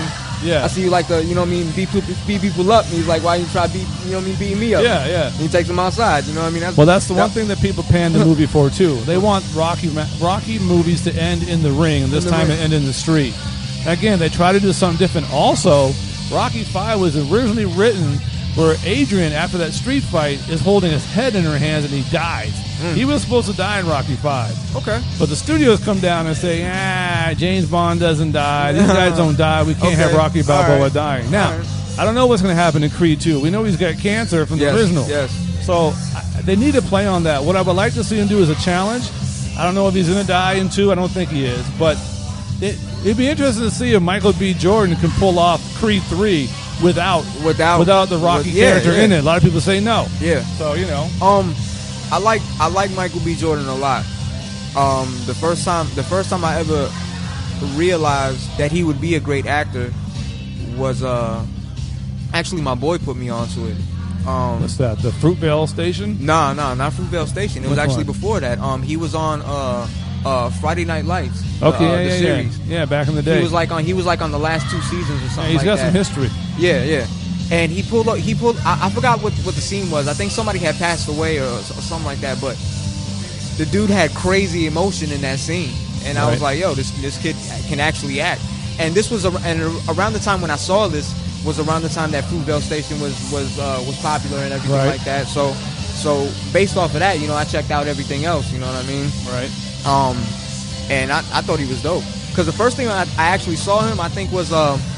Yeah. I see you like to, you know what I mean, beat people up. And he's like, why you try beating me up? Yeah, yeah. And he takes them outside. You know what I mean? Well, that's the one thing that people pan the movie for too. They want Rocky movies to end in the ring, and this time it end in the street. Again, they try to do something different. Also, Rocky V was originally written where Adrian, after that street fight, is holding his head in her hands and he dies. He was supposed to die in Rocky V. Okay. But the studios come down and say, James Bond doesn't die. These guys don't die. We can't have Rocky Balboa dying. Now, I don't know what's going to happen in Creed 2. We know he's got cancer from the original. Yes. So they need to play on that. What I would like to see him do is a challenge. I don't know if he's going to die in 2. I don't think he is. But it'd be interesting to see if Michael B. Jordan can pull off Creed 3 without the Rocky character in it. A lot of people say no. Yeah. So, you know. I like Michael B. Jordan a lot. The first time I ever realized that he would be a great actor was actually my boy put me onto it. What's that? The Fruitvale Station? Nah, not Fruitvale Station. It was actually before that. He was on Friday Night Lights. Okay, the series. Yeah, back in the day. He was like on the last 2 seasons or something. He's got some history. Yeah. And he pulled. I forgot what the scene was. I think somebody had passed away or something like that. But the dude had crazy emotion in that scene, and I was like, "Yo, this kid can actually act." And this was around the time when I saw this was around the time that Fruitvale Station was popular and everything like that. So based off of that, you know, I checked out everything else. You know what I mean? Right. And I thought he was dope because the first thing I actually saw him, I think was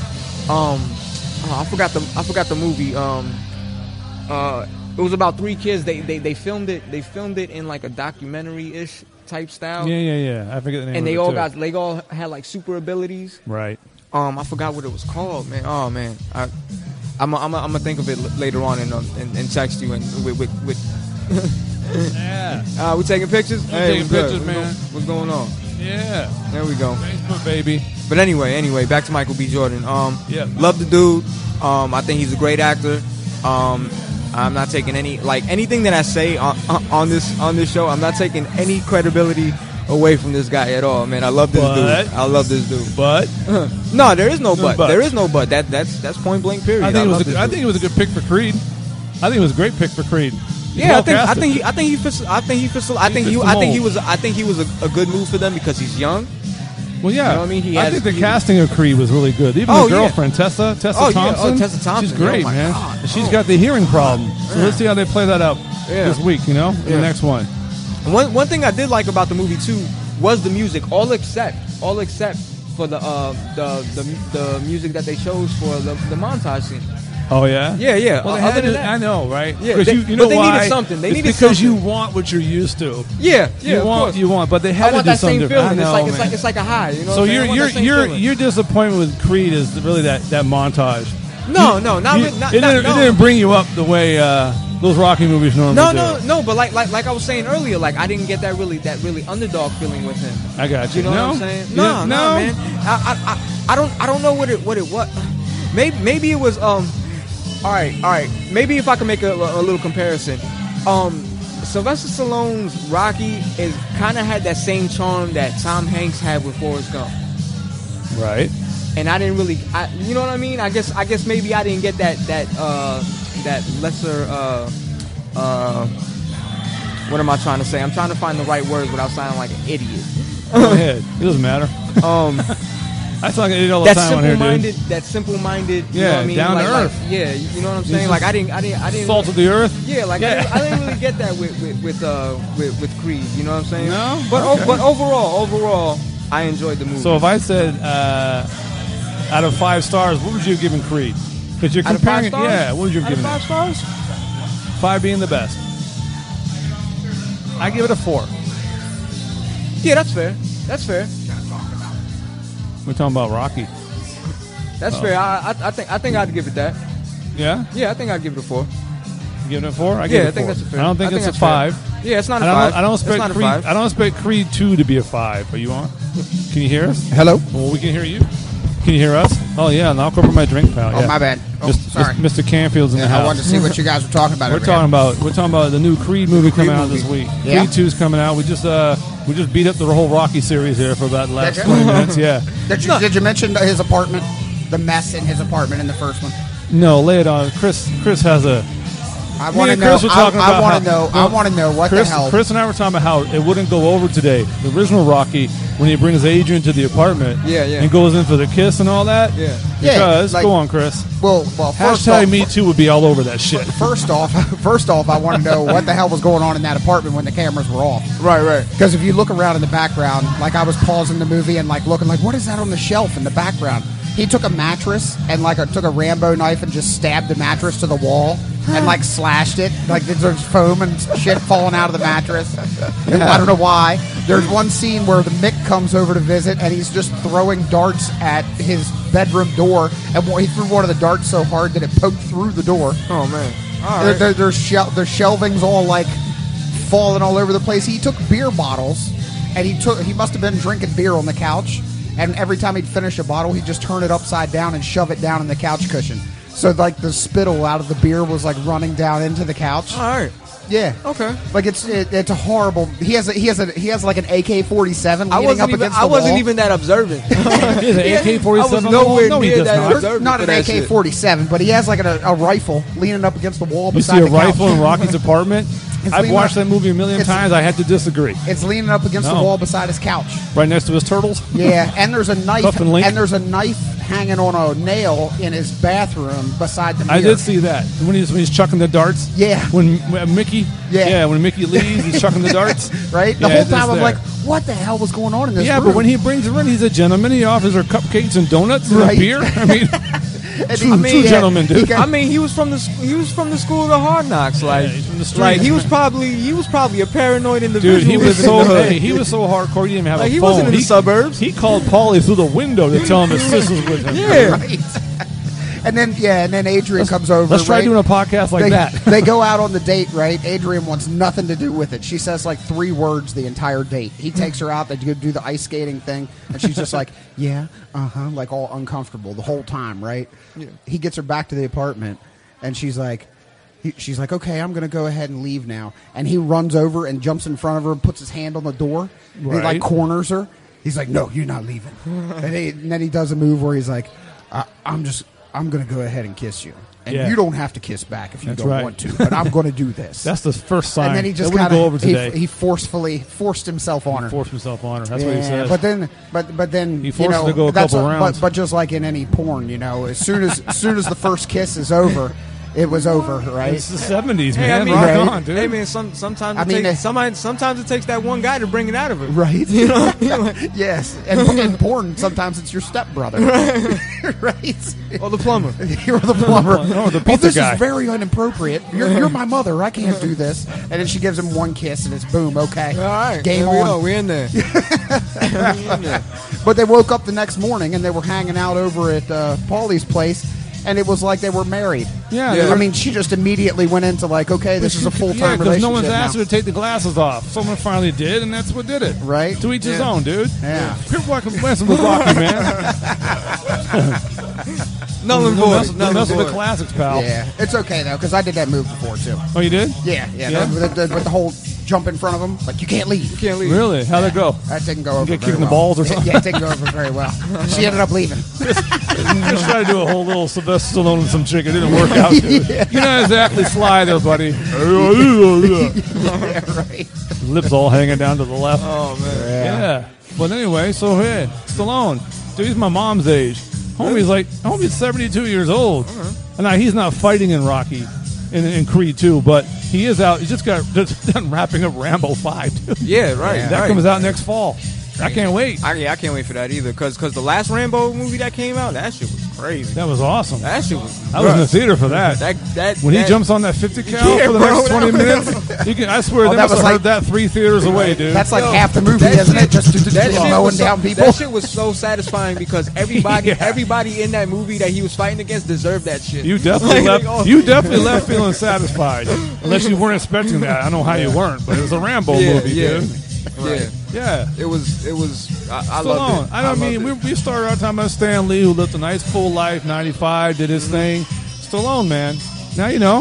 I forgot the movie. It was about 3 kids. They filmed it in like a documentary-ish type style. Yeah. I forget the name. And of they all had like super abilities. Right. I forgot what it was called, man. Oh man, I'm gonna think of it later on and text you and with. Yeah. We taking pictures. Hey, taking pictures, man. What's going on? Yeah. There we go. Facebook, baby. But anyway, back to Michael B. Jordan. Love the dude. I think he's a great actor. I'm not taking anything that I say on this show. I'm not taking any credibility away from this guy at all, man. I love this dude. But no, there is no but. But. There is no but. That's point blank. Period. I think it was a good pick for Creed. I think it was a great pick for Creed. Yeah, I think he fits. I think he was a good move for them because he's young. Well, yeah. You know what I mean? I think the casting of Creed was really good. Even the girlfriend, Tessa Thompson. Tessa Thompson. She's great, man. God. She's got the hearing problem. So let's see how they play that out this week, you know, in the next one. One thing I did like about the movie, too, was the music, all except for the music that they chose for the montage scene. Oh, yeah? Yeah. Well, other than that, I know, right? Yeah, but you know why? Needed something. They needed because something. you want what you're used to. Yeah, you want, but they had to do something different. I know, it's like a high. You know so your disappointment with Creed is really that montage. No, it didn't bring you up the way those Rocky movies normally do. No. But like I was saying earlier, like I didn't get that really underdog feeling with him. I got you. You know what I'm saying? No, man. I don't know what it was. Maybe it was All right. Maybe if I can make a little comparison, Sylvester Stallone's Rocky is kind of had that same charm that Tom Hanks had with Forrest Gump. Right. And I didn't really, you know what I mean? I guess maybe I didn't get that lesser. What am I trying to say? I'm trying to find the right words without sounding like an idiot. Go ahead. It doesn't matter. I talk it all the time on here, dude. That simple-minded, you yeah, know what I mean? Down to earth. Yeah, you know what I'm saying? Like I didn't salt of the earth. Yeah, like yeah. I didn't really get that with Creed. You know what I'm saying? No, but overall, I enjoyed the movie. So if I said out of 5 stars, what would you have given Creed? Because you're comparing. Yeah, what would you have given it? 5 stars? 5 being the best. I give it a 4. Yeah, that's fair. We're talking about Rocky. That's fair. I think I'd give it that. Yeah? Yeah, I think I'd give it a 4. You give it a 4? I think that's a fair. I don't think it's a 5. Fair. Yeah, it's not a 5. I don't expect Creed 2 to be a 5. Are you on? Can you hear us? Hello? Well, we can hear you. Can you hear us? Oh, yeah. Knock over my drink, pal. Oh, yeah. my bad. Oh, sorry. Mr. Canfield's in the house. I wanted to see what you guys were talking about. We're talking about the new Creed movie coming out this week. Yeah? Creed 2's coming out. We just beat up the whole Rocky series here for about the last 20 minutes. Yeah. Did you mention his apartment? the mess in his apartment in the first one? No, lay it on. Chris has a. I Me want to and know. Chris were talking I about want to how- know. I want to know what Chris, the hell. Chris and I were talking about how it wouldn't go over today. The original Rocky, when he brings Adrian to the apartment, Yeah, yeah. and goes in for the kiss and all that. Yeah. Yeah, Because like- go on, Chris. Well, first Hashtag off, Me Too would be all over that shit. First off, I want to know what the hell was going on in that apartment when the cameras were off. Right. Because if you look around in the background, like I was pausing the movie and like looking like, what is that on the shelf in the background? He took a mattress and like took a Rambo knife and just stabbed the mattress to the wall and like slashed it. Like there's foam and shit falling out of the mattress. And I don't know why. There's one scene where the Mick comes over to visit and he's just throwing darts at his bedroom door, and he threw one of the darts so hard that it poked through the door. Oh man. All right. There's shelvings all like falling all over the place. He took beer bottles, and he must have been drinking beer on the couch. And every time he'd finish a bottle, he'd just turn it upside down and shove it down in the couch cushion. So like the spittle out of the beer was like running down into the couch. All right. Yeah. Okay. Like it's a horrible. He has like an AK-47 I leaning up against the wall. wasn't even that observant. He has an AK-47 I was on the nowhere wall? No, he near does that not. observant. Not an for that shit. AK-47, but he has like a rifle leaning up against the wall You beside see a the couch. rifle in Rocky's apartment? It's I've leaning watched up- that movie a million it's- times. I had to disagree. It's leaning up against the No. wall beside his couch. Right next to his turtles? Yeah, and there's a knife, Cuff and link. and there's a knife hanging on a nail in his bathroom beside the mirror. I did see that when he's chucking the darts. Yeah. When Mickey. Yeah. When Mickey leaves, he's chucking the darts. Right? The Yeah, whole it's time I'm there. like, what the hell was going on in this Yeah, room? but when he brings her in, he's a gentleman. He offers her cupcakes and donuts and Right. a beer. I mean, And true gentleman, dude. I mean, he was from the school of the Hard Knocks. Like, he's from the street. like he was probably a paranoid individual. dude, he was living so in the hood. hey, he was so hardcore. He didn't even have Like, a he phone. wasn't in the suburbs. He called Paulie through the window to tell him his sis was with him. Yeah. right. And then Adrian comes over. Let's try right? doing a podcast like they, that. They go out on the date, right? Adrian wants nothing to do with it. She says like 3 words the entire date. He takes her out. They go do the ice skating thing, and she's just like, yeah, like all uncomfortable the whole time, right? Yeah. He gets her back to the apartment, and she's like, okay, I'm going to go ahead and leave now. And he runs over and jumps in front of her and puts his hand on the door. He like Right. corners her. He's like, no, you're not leaving. And then he does a move where he's like, I'm going to go ahead and kiss you. And Yeah. you don't have to kiss back if you That's don't right. want to, but I'm going to do this. That's the first sign. and then he just It wouldn't kind go over of today. he forced himself on her. Forced himself on her. That's what he Yeah, says. but then He you forced her know, to go a that's couple rounds. But just like in any porn, you know, as soon as the first kiss is over, it was over, right? It's the 70s, Hey, man. I mean, Rock right. on, dude. Hey man, sometimes I it mean, takes, sometimes it takes that one guy to bring it out of her. Right. You know what I mean? Like, Yes, and in porn, sometimes it's your stepbrother, right? or the plumber. You're the plumber. Oh, the Oh, pizza this guy. is very inappropriate. You're my mother. I can't do this. And then she gives him one kiss, and it's boom. Okay, All right, game there we on. go. We're in there. We in there. But they woke up the next morning and they were hanging out over at Paulie's place, and it was like they were married. Yeah, Yeah. I mean, she just immediately went into like, okay, this is a full time because relationship no one's asked now. her to take the glasses off. Someone finally did, and that's what did it. Right. To each his Yeah. own, dude. Yeah. People like messing with Rocky, man. Null and Don't void. mess Null and with the void. classics, pal. Yeah, it's okay though because I did that move before too. Oh, you did? Yeah. Yeah? With the whole jump in front of him, like you can't leave. You can't leave. Really? How'd it go? That didn't go over get very kicked in the well. balls or something? Yeah, it didn't go over very well. She ended up leaving. Just try to do a whole little Sylvester Stallone and some chick. It didn't work out, dude. You're not exactly sly there, buddy. Yeah, right. Lips all hanging down to the left. Oh man. Yeah. But anyway, so hey, Stallone, dude, he's my mom's age. Homie's 72 years old. And now he's not fighting in Rocky, in Creed 2, but he is out. He just done wrapping up Rambo 5, dude. Yeah, right. That right. comes out next fall. I can't wait. I can't wait for that either. Cause the last Rambo movie that came out, that shit was crazy. That was awesome. That shit was. I was in the theater for that. When he that- jumps on that 50 cal Yeah, for the bro, next 20 that- minutes, you can, I swear they that must was have like- heard that 3 theaters away, dude. That's like Yo, half the movie, that isn't it? shit- Just that shit mowing was so- down people. That shit was so satisfying because everybody, Yeah. everybody in that movie that he was fighting against deserved that shit. You definitely Like, left. You definitely left feeling satisfied, unless you weren't expecting that. I don't know how you weren't, but it was a Rambo movie, dude. Yeah, Yeah. it was. I loved Stallone. it. I mean, loved it. we started our time about Stan Lee, who lived a nice full life. 95, did his thing. Stallone, man. Now you know.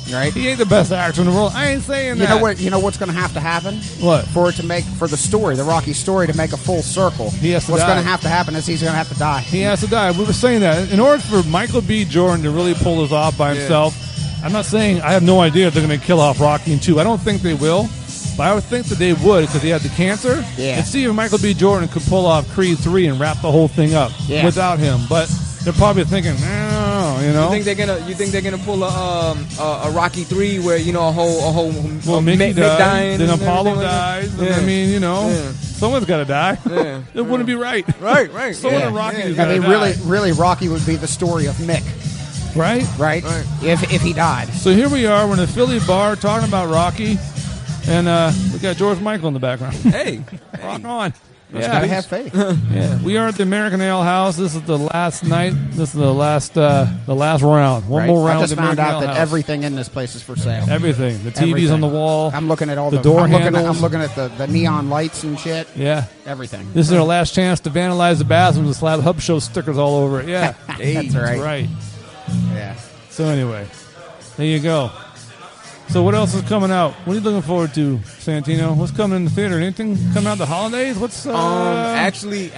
right? He ain't the best actor in the world. I ain't saying that. You know what's going to happen? What? For the story, the Rocky story, to make a full circle. He has to What's die. going to happen is he's going to have to die. He has to die. We were saying that. In order for Michael B. Jordan to really pull this off by himself, I'm not saying I have no idea if they're going to kill off Rocky in 2. I don't think they will. But I would think that they would because he had the cancer. Yeah. And see if Michael B. Jordan could pull off Creed 3 and wrap the whole thing up without him. But they're probably thinking, no, you know. You think they're gonna pull a Rocky 3 where a whole Mickey Mick died, dying, then and Apollo everything like dies. that? And I mean, Yeah. someone's got to die. Yeah. It wouldn't be right. Right. Someone in Rocky is got to die. really, Rocky would be the story of Mick, Right? right? If he died. So here we are. We're in a Philly bar talking about Rocky. And we got George Michael in the background. Hey, Rock on. Just gotta have faith. Yeah, we are at the American Ale House. This is the last night. This is the last round. One Right? more round. I just at the found American out Ale that House. everything in this place is for sale. Everything. The TV's Everything. on the wall. I'm looking at all The the door I'm handles. looking at the neon lights and shit. Yeah. Everything. This is our last chance to vandalize the bathrooms and slap Hub Show stickers all over it. Yeah. That's right. Right. Yeah. So anyway, there you go. So what else is coming out? What are you looking forward to, Santino? What's coming in the theater? Anything coming out the holidays? What's actually,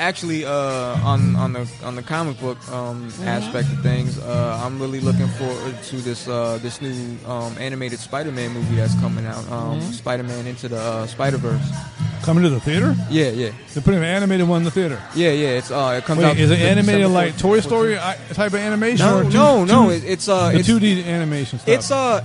on the comic book aspect of things, I'm really looking forward to this new animated Spider-Man movie that's coming out. Spider-Man Into the Spider-Verse. coming to the theater? Yeah. They're putting an animated one in the theater. Yeah. It's it comes out. Wait, is it animated December like 14th. Toy Story type of animation? No, or It's the 2D animation stuff.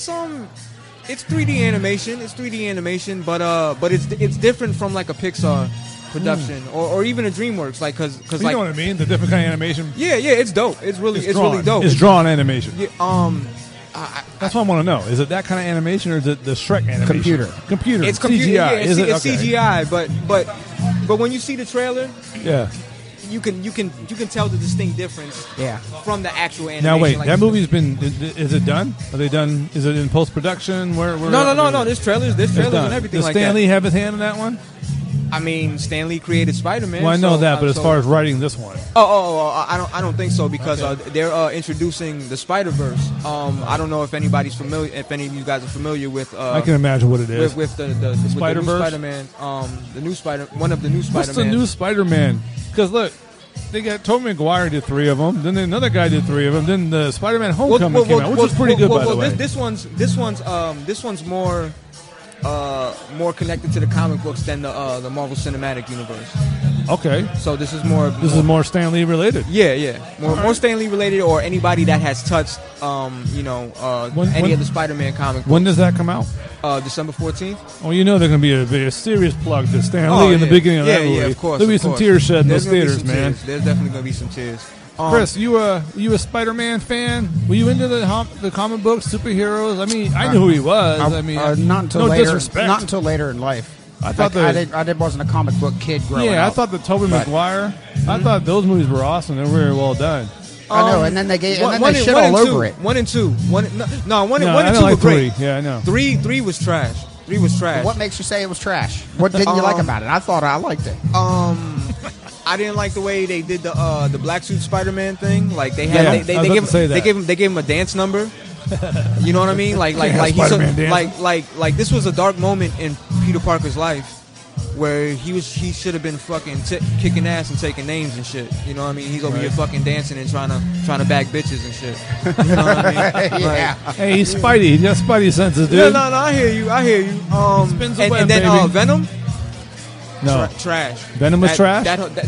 It's 3D animation. It's 3D animation, but it's different from like a Pixar production or even a DreamWorks, like because you like know what I mean? The different kind of animation. yeah, it's dope. It's really dope. It's drawn animation. Yeah, That's what I want to know. Is it that kind of animation or is it the Shrek animation? Computer. it's computer. CGI. Yeah, it's Okay. CGI, but when you see the trailer, Yeah. you can tell the distinct difference Yeah. from the actual animation. Now wait, like that the- movie's been. Is it done? Are they done? Is it in post production? Where? No. There's trailers It's and done. everything Does like Stan that. Lee have his hand in that one? I mean, Stan Lee created Spider-Man. Well, I know so, that, but as so- far as writing this one, I don't think so because they're introducing the Spider-Verse. I don't know if anybody's familiar, if any of you guys are familiar with. I can imagine what it is. with the Spider-Verse? new Spider-Man, the new one of the new Spider-Man. What's the new Spider-Man? Because look, they got Tobey Maguire did 3 of them. Then another guy did 3 of them. Then the Spider-Man Homecoming came out, which was pretty good, by the way. This one's more connected to the comic books than the Marvel Cinematic Universe. Okay, So this is more. this is more Stan Lee related. Yeah. More Stan Lee related, or anybody that has touched, any When- of the Spider-Man comic When does that come out? books. December 14th. Oh, you know there's going to be a serious plug to Stan Oh, Lee in the yeah. beginning of that Yeah, movie. yeah, of course. There'll be of some course. tears shed in There's those gonna be theaters, some man. tears. There's definitely going to be some tears. Chris, you a Spider-Man fan? Were you into the comic books, superheroes? I mean, I knew who he was. I mean, not until no later. disrespect. Not until later in life. I thought I wasn't a comic book kid growing up. yeah, I thought the Tobey But- Maguire. I thought those movies were awesome. They were very well done. I know, and then they gave, and then they shit one all and over two. it. 1 and 2. One I and didn't 2 like were great. 3. Yeah, I know. 3 was trash. 3 was trash. What makes you say it was trash? What didn't you like about it? I thought I liked it. I didn't like the way they did the black suit Spider-Man thing. Like they Yeah, had I was about to say that. they gave him a dance number. You know what I mean? Like Yeah, he took, Spider-Man dancing. like this was a dark moment in Peter Parker's life where he should have been fucking kicking ass and taking names and shit. You know what I mean? He's over here fucking dancing and trying to bag bitches and shit. You know what I mean? Yeah. Hey, he's Spidey. He's got Spidey senses, dude. No, I hear you. Spins the And web, then baby. Venom. No. Trash. Venom was trash? No. The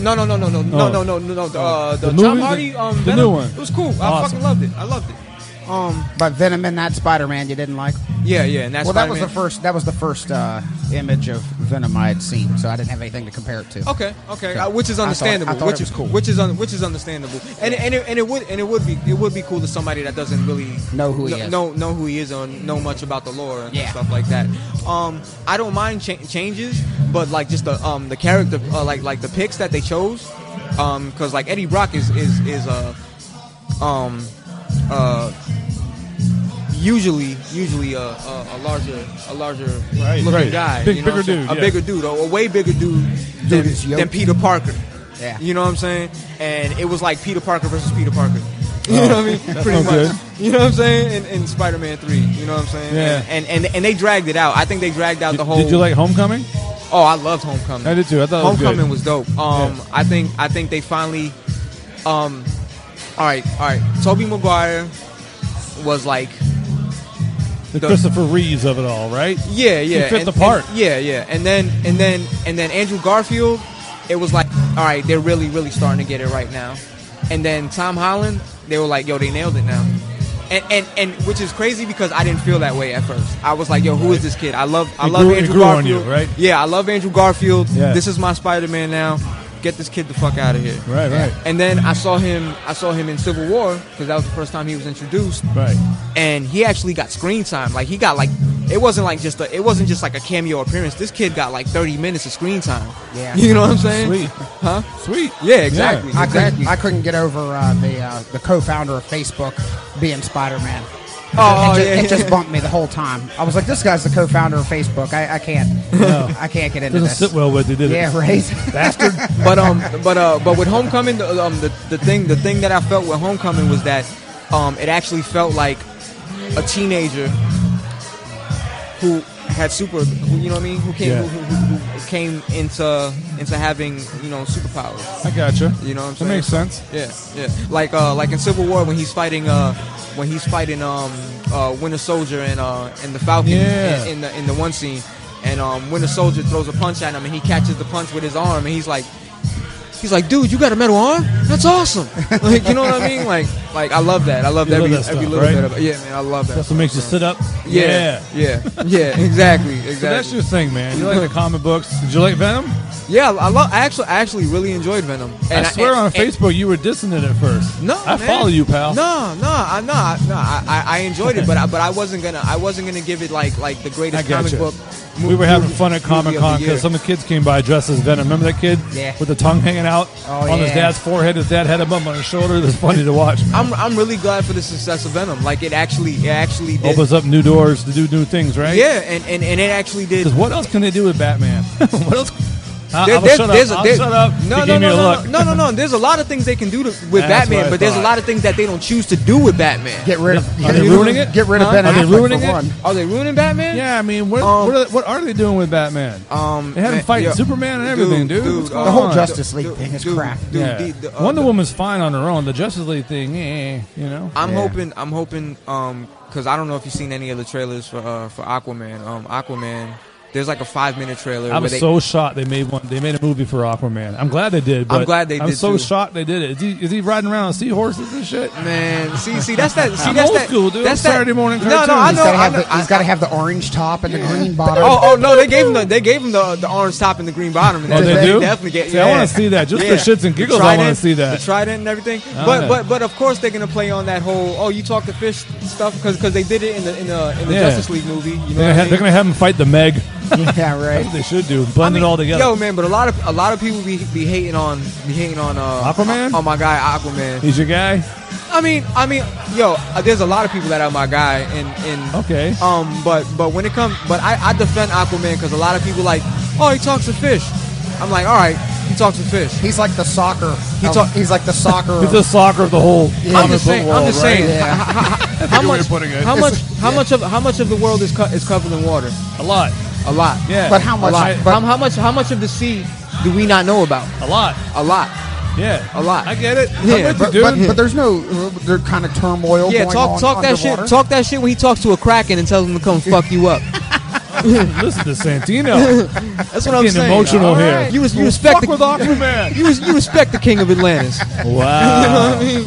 The Tom movie? Hardy, The Venom, new one. It was cool. I Awesome. fucking loved it. I loved it. But Venom and that Spider-Man you didn't like? Yeah, and that's Well, that was the Spider-Man. first. That was the first image of Venom I had seen, so I didn't have anything to compare it to. Okay, So, which is I thought- understandable. I thought which it was cool. Which is understandable. And it would be cool to somebody that doesn't really Know who he is. know who he is or know much about the lore and Yeah. stuff like that. I don't mind changes, but like just the character like the picks that they chose, because like Eddie Brock is usually a larger looking right. guy, Bigger you know what I'm saying? dude, a yeah. bigger dude, a way bigger dude Dude is yoked. than Peter Parker. Yeah. You know what I'm saying? And it was like Peter Parker versus Peter Parker. You know what I mean? Pretty much. good. You know what I'm saying? In Spider-Man 3. You know what I'm saying? Yeah. And they dragged it out. I think they dragged out the whole. Did you like Homecoming? Oh, I loved Homecoming. I did too. I thought it was Homecoming good. was dope. I think they finally. All right. Tobey Maguire was like. The Christopher Reeves of it all, right? Yeah. He fit the part. And then Andrew Garfield, it was like, all right, they're really, really starting to get it right now. And then Tom Holland, they were like, yo, they nailed it now. And which is crazy because I didn't feel that way at first. I was like, yo, who is this kid? I love Andrew grew on Garfield. you, right? Yeah, I love Andrew Garfield. Yeah. This is my Spider-Man now. Get this kid the fuck out of here. Right. And then I saw him in Civil War because that was the first time he was introduced. Right. And he actually got screen time. Like he got like it wasn't just like a cameo appearance. This kid got like 30 minutes of screen time. Yeah. You know what I'm saying? Sweet. Huh? Sweet. Yeah, exactly. Yeah. I couldn't get over the co-founder of Facebook being Spider-Man. It just bumped me the whole time. I was like, this guy's the co-founder of Facebook. I can't. No. I can't get into Doesn't this. sit well with you, did it? Yeah, right. Bastard. But with Homecoming, the thing that I felt with Homecoming was that it actually felt like a teenager who had you know what I mean, who came into having, you know, superpowers. I gotcha. You know what I'm saying? That makes sense. Yeah. Like in Civil War when he's fighting Winter Soldier and the Falcon in the one scene, and Winter Soldier throws a punch at him and he catches the punch with his arm and he's like, dude, you got a metal arm? That's awesome. Like, you know what I mean? Like I love that. I love You every love that every stuff, little right? bit of it. Yeah, man, I love that. That's what makes you sit up. Yeah, exactly. So that's your thing, man. You like the comic books? Did you like Venom? Yeah, I actually really enjoyed Venom. And I swear on Facebook you were dissing it at first. No, I man. follow you, pal. I enjoyed it, but I wasn't gonna give it like the greatest I gotcha. comic book. We were having fun at movie Comic of Con the year. because some of the kids came by dressed as Venom. Remember that kid? Yeah. With the tongue hanging out on his dad's forehead. His dad had a bump on his shoulder. That's funny to watch, man. I'm really glad for the success of Venom. Like it actually did. Opens up new doors to do new things, right? Yeah, and it actually did. Because what else can they do with Batman? What else? I'll There's- shut there's up. a- I'll there's- shut up. No, You no, gave me a look. no. There's a lot of things they can do with That's what Batman, I but there's a thought. lot of things that they don't choose to do with Batman. Get rid of. Are they ruining it? Get rid of Huh? Ben Are they Affleck ruining for it? one. Are they ruining Batman? Yeah, I mean, what are they doing with Batman? They had him fighting Superman and everything, dude. What's going The whole on? Justice League thing is crap. Yeah. Wonder Woman's fine on her own. The Justice League thing, you know. I'm hoping, because I don't know if you've seen any of the trailers for Aquaman. Aquaman, there's like a 5-minute trailer. I was so shocked they made one. They made a movie for Aquaman. I'm glad they did. But I'm glad they I'm did, so too. shocked they did it. Is he riding around on seahorses and shit? Man, see, that's that. See, I'm that's old that. school, dude. That's I'm that. Saturday morning No, cartoon. I He's know. got to have the orange top and the green bottom. Oh no! They gave him the orange top and the green bottom. Oh, they do? Definitely get. See, I wanna see that. Just for shits and giggles, I wanna see that. The trident and everything. Oh, But of course they're gonna play on that whole you talk to fish stuff because they did it in the Yeah. Justice League movie. You know what I They're mean? gonna have him fight the Meg. Yeah, That's right. what they should do. Blend it all together. Yo, man, but a lot of people be hating on Aquaman? on my guy Aquaman. He's your guy. I mean, yo, there's a lot of people that are my guy, and Okay. but when it comes, I defend Aquaman because a lot of people like, oh, he talks to fish. I'm like, all right, he talks to fish. He's like the soccer. talk- He's like the soccer. He's the soccer of the whole. I'm comic just book saying. world, I'm just right? saying. Yeah. How good way much? of putting it. How much of the world is covered in water? A lot. A lot. Yeah. But how A much? lot. But How much of the sea do we not know about? A lot. A lot. Yeah. A lot. I get it. Yeah, I'm with but, you, dude. but there's no there kind of turmoil Yeah, going on talk that underwater. shit. Talk that shit when he talks to a kraken and tells him to come fuck you up. Listen to Santino. That's what I'm Getting saying. emotional All here. right. You respect Fuck the with Aquaman. you respect the king of Atlantis. Wow. You know what I mean?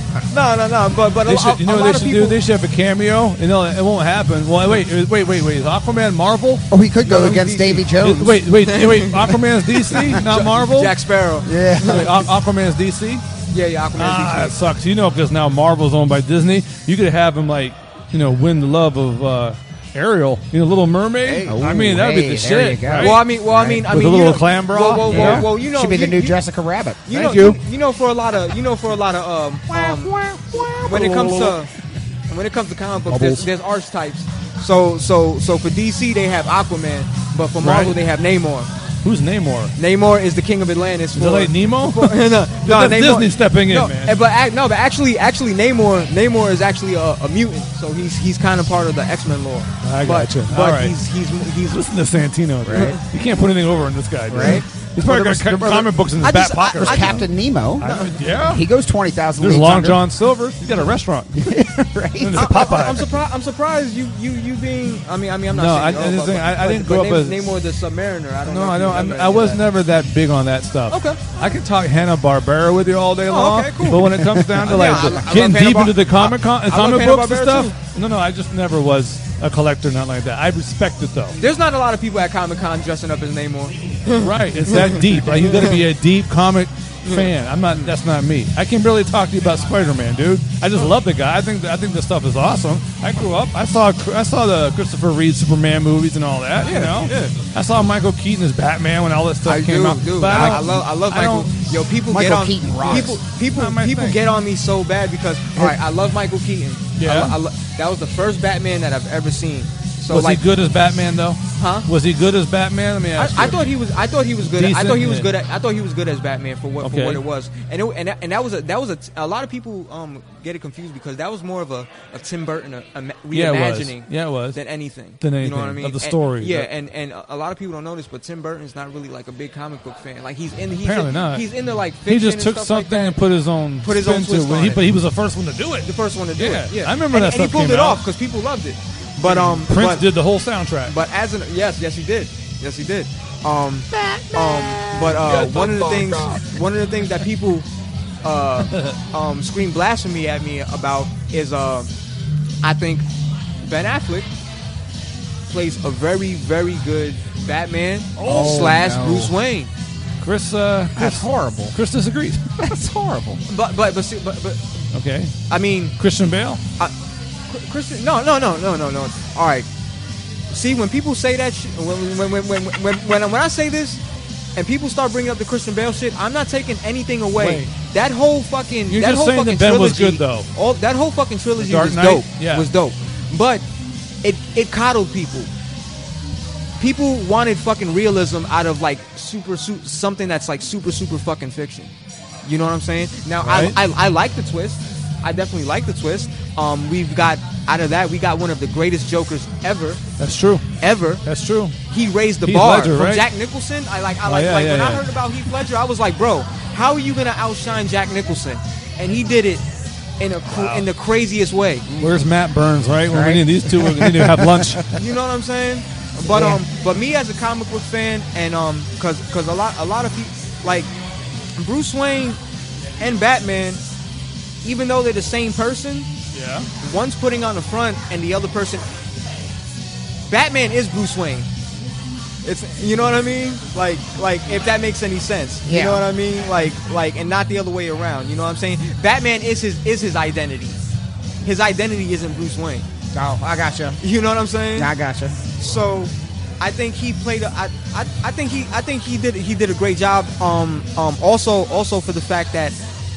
No. But They should, you know a what lot they of should people, do? They should have a cameo. You know, it won't happen. Well, wait. Is Aquaman Marvel? Oh, he could go No, he's against DC. Davy Jones. Wait. Aquaman's DC, not Marvel? Jack Sparrow. Yeah. Wait, Aquaman's DC? Yeah, Aquaman. That sucks. You know, because now Marvel's owned by Disney. You could have him, like, win the love of Ariel, Little Mermaid. Hey. I mean, that would be Hey, the there you shit. go. Right? Well, I mean, With a you little know, clam bra? Well, you know, Should be the new you, Jessica Rabbit. You Thank know, you. you know, for a lot of, when it comes to comic books, Bubbles. there's archetypes. So for DC they have Aquaman, but for Marvel Right. they have Namor. Who's Namor? Namor is the king of Atlantis. Is it like Nemo? no, That's Namor, Disney stepping in, no, man. But actually, Namor is actually a mutant, so he's kind of part of the X-Men lore. I gotcha. But All right. he's Listen to Santino, right? You can't put anything over on this guy, dude. Right. He's probably got comic books in his back pocket. There's Captain Nemo. Yeah. He goes 20,000 There's leagues Long under. John Silver. He's got a restaurant. Right. And it's Popeye. I'm surprised you being. I'm not. No, saying I you're old, didn't- I didn't but grow up as- Namor the Submariner. I don't No, know. I if you don't. remember I any was of that. never that big on that stuff. Okay. I can talk Hanna-Barbera with you all day long. okay, cool. But when it comes down to Yeah, like I love getting deep Hanna-Bar- into the comic I love books and Hanna-Barbera stuff, no, I just never was a collector, nothing like that. I respect it though. There's not a lot of people at Comic-Con dressing up as Namor. Right, it's that deep. Like you got to be a deep comic fan. I'm not. That's not me. I can barely talk to you about Spider-Man, dude. I just love the guy. I think the stuff is awesome. I grew up. I saw the Christopher Reeve Superman movies and all that. You know, I saw Michael Keaton as Batman when all that stuff came out. Dude. But I love Michael. Yo, people Michael get on Keaton rocks. people Not my thing. get on me so bad because all right, I love Michael Keaton. Yeah. That was the first Batman that I've ever seen. So Was like, he good as Batman though? Huh? Was he good as Batman? Let me ask I you. thought he was. I thought he was good. I Decent? thought he was Yeah. good. I thought he was good as Batman for what Okay. it was. And that was a lot of people get it confused because that was more of a Tim Burton Yeah, it was. reimagining. Yeah, it was. Than anything. Than You know what I anything, mean? of the story. And, yeah, But- and a lot of people don't know this, but Tim Burton's not really like a big comic book fan. Like he's Apparently not. He's into like He fiction just took and stuff like something that. and put his own Put his own spin to twist it. on it. But he was the first one to do it. The first one to do Yeah. it. Yeah, I remember that and he stuff pulled came it out. off because people loved it. But Prince but, did the whole soundtrack. But as an yes, he did. Yes, he did. But one of the things that people scream blasphemy at me about is I think Ben Affleck plays a very, very good Batman slash no. Bruce Wayne. Chris, That's horrible. Chris disagrees. That's horrible. But Okay, I mean, Christian Bale. Christian, no. All right. See, when people say that shit, when I say this, and people start bringing up the Christian Bale shit, I'm not taking anything away. Wait. That whole fucking You're that just whole saying fucking that Ben was trilogy, good, though. That whole fucking trilogy Dark was Knight? dope. Yeah. Was dope. But it coddled people. People wanted fucking realism out of like something that's like super fucking fiction. You know what I'm saying? Now Right. I like the twist. I definitely like the twist. We got one of the greatest Jokers ever. That's true. That's true. He raised the Heath Bar Ledger, from right? Jack Nicholson. yeah, When yeah, I yeah. heard about Heath Ledger, I was like, bro, how are you gonna outshine Jack Nicholson? And he did it in the craziest way. Where's Matt Burns? Right when we need these two, we need to have lunch. You know what I'm saying? But me as a comic book fan, and because a lot of people like Bruce Wayne and Batman, even though they're the same person, Yeah. one's putting on the front and the other person. Batman is Bruce Wayne. It's, you know what I mean? Like if that makes any sense. You Yeah. know what I mean? Like and not the other way around. You know what I'm saying? Batman is his identity. His identity isn't Bruce Wayne. Oh, I gotcha. You know what I'm saying? I gotcha. So I think he played I think he did a great job. Also for the fact that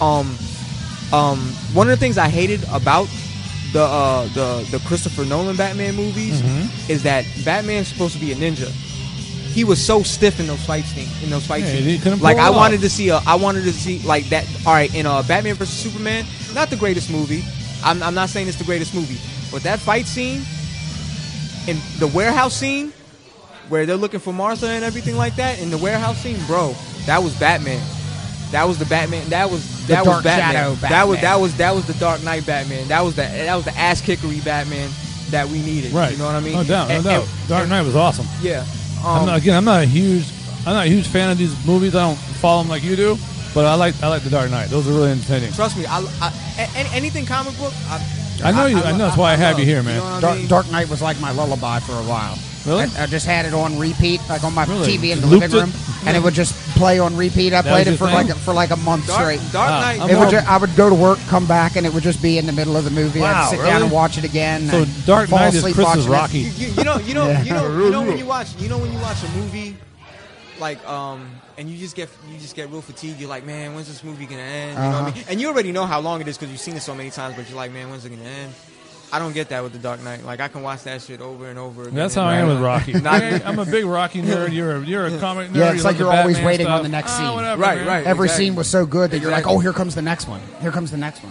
one of the things I hated about the Christopher Nolan Batman movies is that Batman's supposed to be a ninja. He was so stiff in those fight scenes. he couldn't Like pull I it wanted off. to see like that. All right, in Batman vs Superman, not the greatest movie. I'm not saying it's the greatest movie, but that fight scene in the warehouse scene where they're looking for Martha and everything like that, in the warehouse scene, bro, that was Batman. That was the Batman. That was Dark Batman. Shadow That was the Dark Knight Batman. That was the ass kickery Batman that we needed. Right. You know what I mean? No doubt. No doubt. Dark Knight was awesome. Yeah. I'm not a huge fan of these movies. I don't follow them like you do, but I like the Dark Knight. Those are really entertaining. Trust me, anything comic book. I know you. I know that's why I have love, you here, man. You know what I mean? Dark Knight was like my lullaby for a while. Really? I just had it on repeat, like on my Really? TV in the Looped living room, it? and it would just play on repeat. I That played was it for your thing? like a month straight. Dark Knight. I'm It would more- I would go to work, come back, and it would just be in the middle of the movie. Wow, I'd sit really? down and watch it again. So and Dark fall Knight is asleep Chris's watching it. Rocky. You know Yeah. when you watch a movie like and you just get real fatigued. You're like, man, when's this movie gonna end? You know what I mean? And you already know how long it is because you've seen it so many times. But you're like, man, when's it gonna end? I don't get that with The Dark Knight. Like, I can watch that shit over and over again. That's how I am with Rocky. Not- I'm a big Rocky nerd. You're a comic nerd. Yeah, it's You like love you're the always Batman waiting stuff. on the next scene. Whatever, Right, man. right. Every Exactly. scene was so good that you're like, Exactly. oh, here comes the next one. Here comes the next one.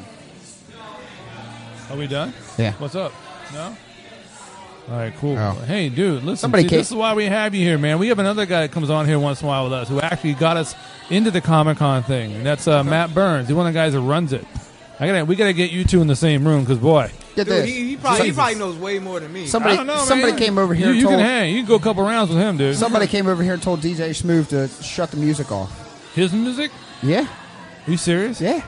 Are we done? Yeah. What's up? No? All right, cool. Oh. Hey, dude, listen. Somebody See, came- this is why we have you here, man. We have another guy that comes on here once in a while with us who actually got us into the Comic-Con thing, and that's Matt Burns. He's one of the guys that runs it. We got to get you two in the same room because, boy, Get Dude, this. he probably knows way more than me. Somebody, I don't know, somebody man. came over here. You, and you told, can hang. You can go a couple rounds with him, dude. Somebody came over here and told DJ Smooth to shut the music off. His music? Yeah, Are you serious? yeah.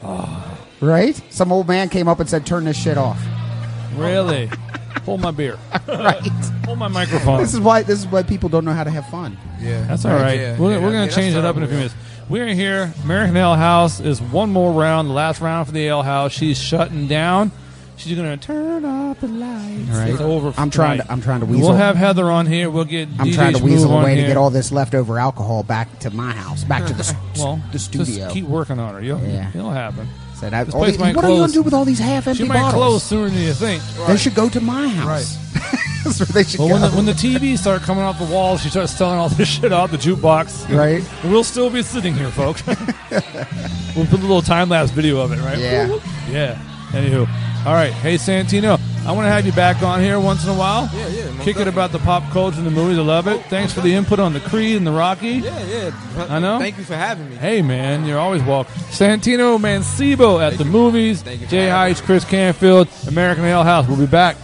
Right? Some old man came up and said, "Turn this shit off." Really? Hold my beer. Right. Hold my microphone. This is why people don't know how to have fun. Yeah, That's all right. Yeah, We're yeah, going yeah, to change that's it up in a few terrible, minutes. We're here. American Ale House is one more round, the last round for the Ale House. She's shutting down. She's going to turn off the lights. Right. It's over. I'm trying to weasel. We'll have Heather on here. We'll get. I'm DJ trying to Smooth weasel on away to here. get all this leftover alcohol back to my house, back to the Well, the studio. Just keep working on her. Yeah. It'll happen. Said, This all place these- might what are you going close. to do with all these half-empty She might bottles? close sooner than you think. They should go to my house. That's where they should Well, go. when the TVs start coming off the walls, she starts selling all this shit off the jukebox. Right. And we'll still be sitting here, folks. We'll put a little time-lapse video of it, right? Yeah. Yeah. Anywho. All right. Hey, Santino, I want to have you back on here once in a while. Yeah, yeah. most Kick it definitely. about the pop culture and the movies. I love it. Thanks for the input on the Creed and the Rocky. Yeah, yeah. I know. Thank you for having me. Hey, man, you're always welcome. Santino Mancebo at the movies. Thank you for Jay having Heights, Chris Canfield, American Ale House. We'll be back.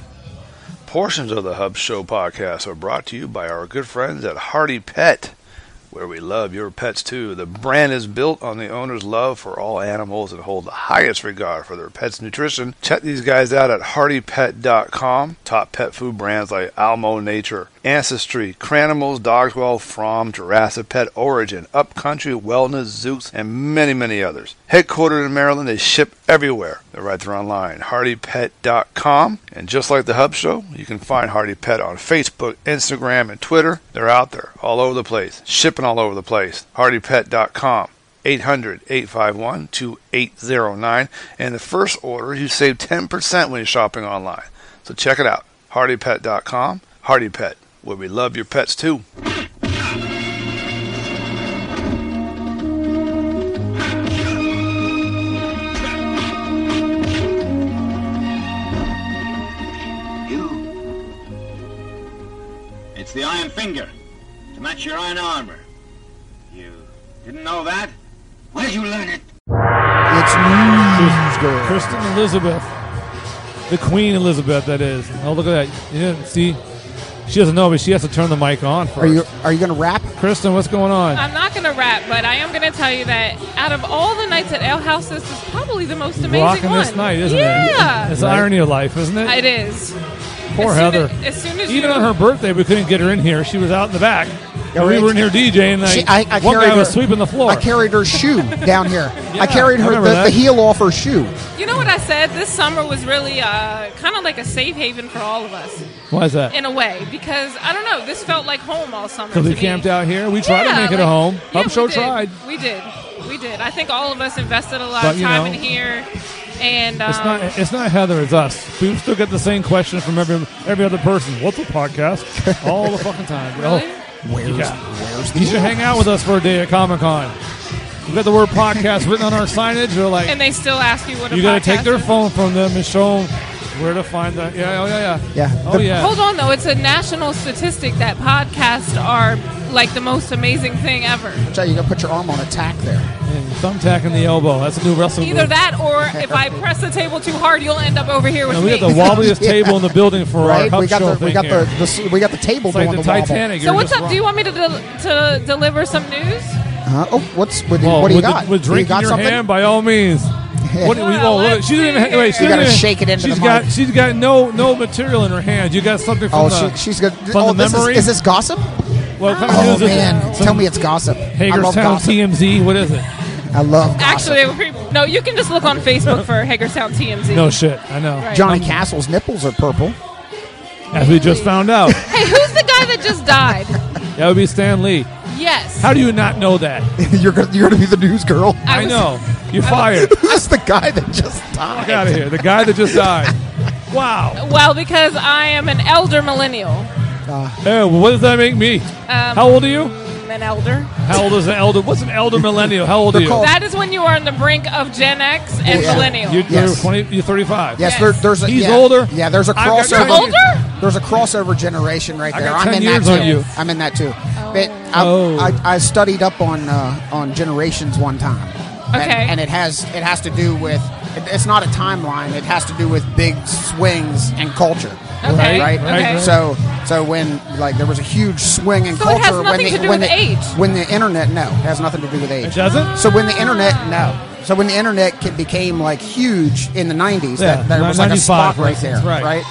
Portions of the Hub Show podcast are brought to you by our good friends at Hardy Pet, where we love your pets too. The brand is built on the owner's love for all animals and hold the highest regard for their pets' nutrition. Check these guys out at hardypet.com. Top pet food brands like Almo Nature, Ancestry, Cranimals, Dogswell, From, Jurassic Pet, Origin, Upcountry, Wellness, Zooks, and many, many others. Headquartered in Maryland, they ship everywhere. They're right there online, hardypet.com. And just like the Hub Show, you can find Hardy Pet on Facebook, Instagram, and Twitter. They're out there all over the place, shipping all over the place. hardypet.com. 800-851-2809. And the first order, you save 10% when you're shopping online. So check it out, hardypet.com. Hardy Pet, where we love your pets too. It's the Iron Finger, to match your iron armor. You didn't know that? Where'd you learn it? It's News Girl. Kristen Elizabeth. The Queen Elizabeth, that is. Oh, look at that. You didn't see? She doesn't know, but she has to turn the mic on first. Are you going to rap? Kristen, what's going on? I'm not going to rap, but I am going to tell you that out of all the nights at Ale House, this is probably the most amazing Rocking one. this night, isn't it? Yeah. It's the irony of life, isn't it? It is. Poor As soon Heather. as soon as Even you, on her birthday, we couldn't get her in here. She was out in the back. Yeah, And we right. were in here DJing, and I one carried guy was her- sweeping the floor. I carried her shoe down here. Yeah, I carried I her remember that. the heel off her shoe. You know what I said? This summer was really kind of like a safe haven for all of us, Why is that? in a way, because I don't know. This felt like home all summer. Because to we me. camped out here. We tried to make it a home. Yeah, Hub Show we did. tried. We did. I think all of us invested a lot But, of you time know, in here, and It's not Heather, it's us. We still get the same question from every other person. What's a podcast? All the fucking time. Really? Where's You should hang out with us for a day at Comic-Con. We got the word podcast written on our signage. They're like, and they still ask you what a you got podcast to take their is. phone from them and show them where to find that. Yeah, oh yeah. Yeah. Oh yeah. Hold on, though. It's a national statistic that podcasts are like the most amazing thing ever. So you got to put your arm on a tack there. And thumbtack in the elbow. That's a new wrestling Either move. that, or if I press the table too hard, you'll end up over here with And we me. got the wobbliest Yeah. table in the building for our Right? Hub We got Show the thing we got here. we got the table It's like doing the the wobble. Titanic. So You're what's just up? Do you want me to deliver some news? Oh, what do Well, you with got? with Do you drink in got your something? hand, by all means. What, Well, let's she didn't even. see Wait, she here. You gotta didn't even- shake it into she's the got. mic. She's got no material in her hand. You got something from Oh, the. she's got. from Oh, the memory? is this gossip? What kind of Oh news is it? man, Some tell me it's gossip. I love Hagerstown gossip. TMZ. What is it? I love gossip. Actually, no, you can just look on Facebook for Hagerstown TMZ. No shit. I know. Right. Johnny Castle's nipples are purple. As we just found out, Hey, who's the guy that just died? that would be Stan Lee. Yes. How do you not know that? you're gonna be the news girl. I was- know. You're fired. Who's the guy that just died? Get out of here. The guy that just died. Wow. Well, because I am an elder millennial. Hey, what does that make me? How old are you? An elder. How old is an elder? What's an elder millennial? How old are you? That is when you are on the brink of Gen X and millennial. You're 20. You're 35. Yes, Yes. there's a, He's older? Yeah, there's a I've got crossover. 10 years. Older? There's a crossover generation right I there. got I'm 10 in years that on too. you. I'm in that too. But Oh. I studied up on generations one time. Okay. And it has to do with it's not a timeline. It has to do with big swings in culture. Okay. Right. Okay. So when like there was a huge swing in So culture it has nothing to do when with age. When the internet it has nothing to do with age. It doesn't? So when the internet So when the internet became like huge in the 90s, Yeah, that was like a 95, spot for right instance, there, right.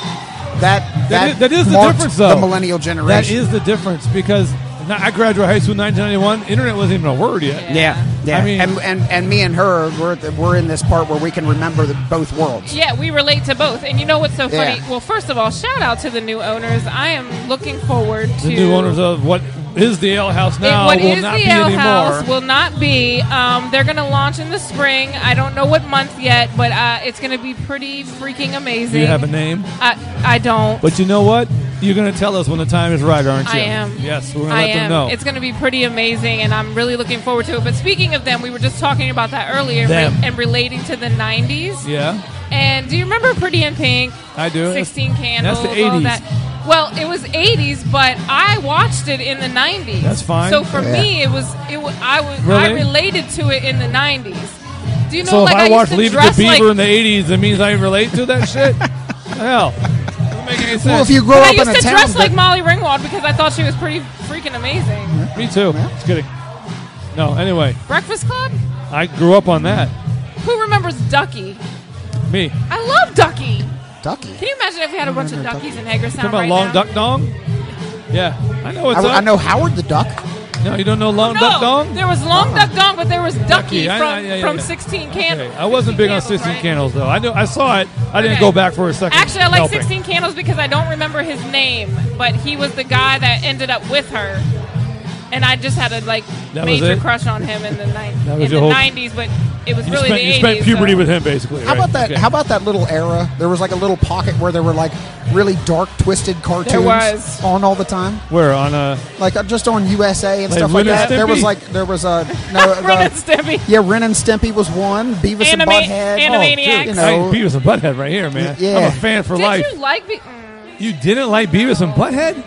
That is the marked difference, though. the millennial generation. That is the difference because I graduated high school in 1991. Internet wasn't even a word yet. Yeah. I mean, and me and her, we're in this part where we can remember both worlds. Yeah, we relate to both. And you know what's so funny? Yeah. Well, first of all, shout out to the new owners. I am looking forward to the new owners of what is the Ale House now what will is not the be Ale anymore. House will not be. They're going to launch in the spring. I don't know what month yet, but it's going to be pretty freaking amazing. Do you have a name? I don't. But you know what? You're going to tell us when the time is right, aren't you? I am. Yes, we're going to let them know. It's going to be pretty amazing, and I'm really looking forward to it. But speaking of them, we were just talking about that earlier Them. and relating to the 90s. Yeah, And do you remember Pretty in Pink? I do. 16 Candles. That's the all 80s. that. Well, it was 80s, but I watched it in the 90s. That's fine. So for me, I Really? related to it in the 90s. Do you know? so like if I used watch to Leave It to dress Beaver like, in the 80s, it means I relate to that shit? Hell. Doesn't make any sense. Well, if you grow But I up in used a to town, dress like Molly Ringwald because I thought she was pretty freaking amazing. Me too. Just kidding. No, anyway. Breakfast Club? I grew up on that. Who remembers Ducky? Me. I love Ducky. Ducky. Can you imagine if we had a bunch of Duckies in Hagerstown Talking about right Long now? Duck Dong? Yeah. I know what's up. I know Howard the Duck. No, you don't know Long Duck Dong? There was Long Duck Dong, but there was Ducky Ducky. from 16 Candles. Okay. I wasn't big on 16 right? Candles, though. I saw it. I didn't Okay. go back for a second. Actually, I like helping. 16 Candles because I don't remember his name, but he was the guy that ended up with her. And I just had a That was major it? crush on him in the, That was in your the whole- 90s, but it was You really spent, the you 80s. spent puberty so. with him, basically. How right? about that? Okay. How about that little era? There was like a little pocket where there were like really dark, twisted cartoons was. on all the time, Where? On a... like just on USA and Like stuff like Ren and that. There Stimpy? was no Ren and Stimpy. yeah, Ren and Stimpy was one. Beavis and Butthead. Animaniacs. you Hey, know, Beavis and Butthead right here, man. Yeah. I'm a fan for Did life. you like You didn't like Beavis and Butthead?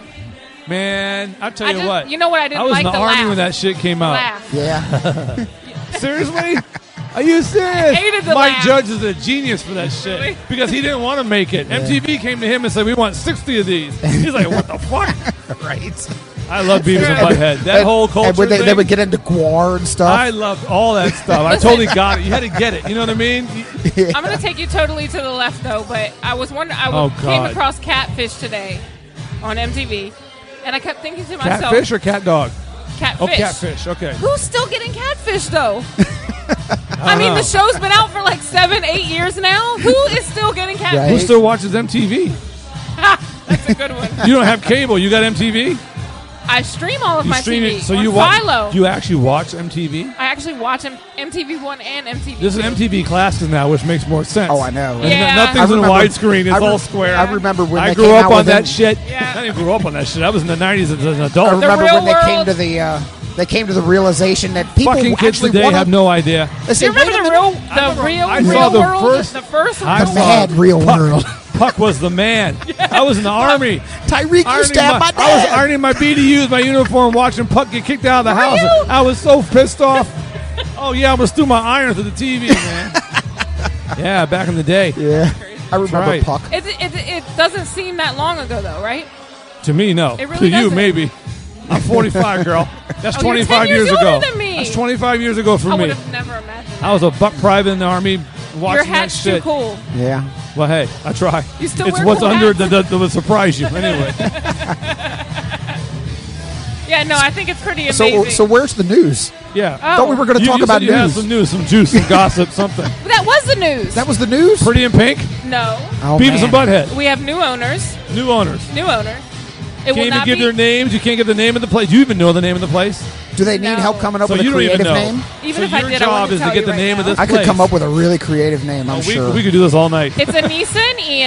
Man, I'll tell I you just- what. you know what? I didn't was like in the the Army laugh. when that shit came out. laugh? yeah. Seriously? Are you serious? hated the Mike laugh. Judge is a genius for that shit Really? because he didn't want to make it. MTV came to him and said, "We want 60 of these." He's like, "What the fuck?" Right. I love Beavis and Butthead. That And- whole culture and when they thing, would get into Gwar and stuff. I loved all that stuff. I totally got it. You had to get it. You know what I mean? I'm going to take you totally to the left, though, but I was wondering, Oh, came God. across Catfish today on MTV, and I kept thinking to myself, Catfish or cat dog? Catfish. Oh, catfish. Okay. Who's still getting Catfish, though? I mean, the show's been out for like 7-8 years now. Who is still getting Who Catfish? still watches MTV? That's a good one. You don't have cable. You got MTV. I stream all of You my stream TV it, so on you watch. Philo. You actually watch MTV. I actually watch MTV1 and MTV2. This is MTV Classics now, which makes more sense. Oh, I know. And Yeah. nothing's I in remember- widescreen. It's all square. I remember when I they grew came up out on with that them. shit. Yeah. I didn't grow up on that shit. I was in the 90s as an adult. I remember real when they came world. to the realization that people Fucking kids actually today wanna- have no idea. They say, You remember "Wait a the minute, real I saw the world? first- The first I one? the saw mad real Puck. world." Puck was the man. I was in the army. Tyreek, you stabbed my I was dad. ironing my BDUs, my uniform, watching Puck get kicked out of the house. you? I was so pissed off. Oh yeah, I'm gonna stew my iron to the TV, man. Yeah, back in the day. Yeah, I remember right. Puck. It doesn't seem that long ago, though, right? To me, no. It really to you, doesn't. maybe. I'm 45, girl. That's Oh, you're 25 10 years years older ago. than me. That's 25 years ago for I me. would have never imagined that. I was a buck private in the army watching Your that hat's too shit. cool. Yeah. Well, hey, I try. You still it's wear what's cool under hats? that will surprise you. Anyway, Yeah, no, I think it's pretty amazing. So where's the news? yeah. Oh. Thought we were going to You- talk you about said you had news. some news, some juice, some gossip, something. That was the news. That was the news. Pretty in Pink, No. Oh, Beavis and man. Butthead, We have new owners. new owners. New owners. It Can't will even not give be, their names. You can't give the name of the place. You even know the name of the place. Do they need No. help coming up So with you a don't even creative know. name? Even so if I your did, I job wouldn't is to tell get you the right name of now. this I could place. come up with a really creative name. I'm Oh, sure. we could do this all night. It's Anissa and Ian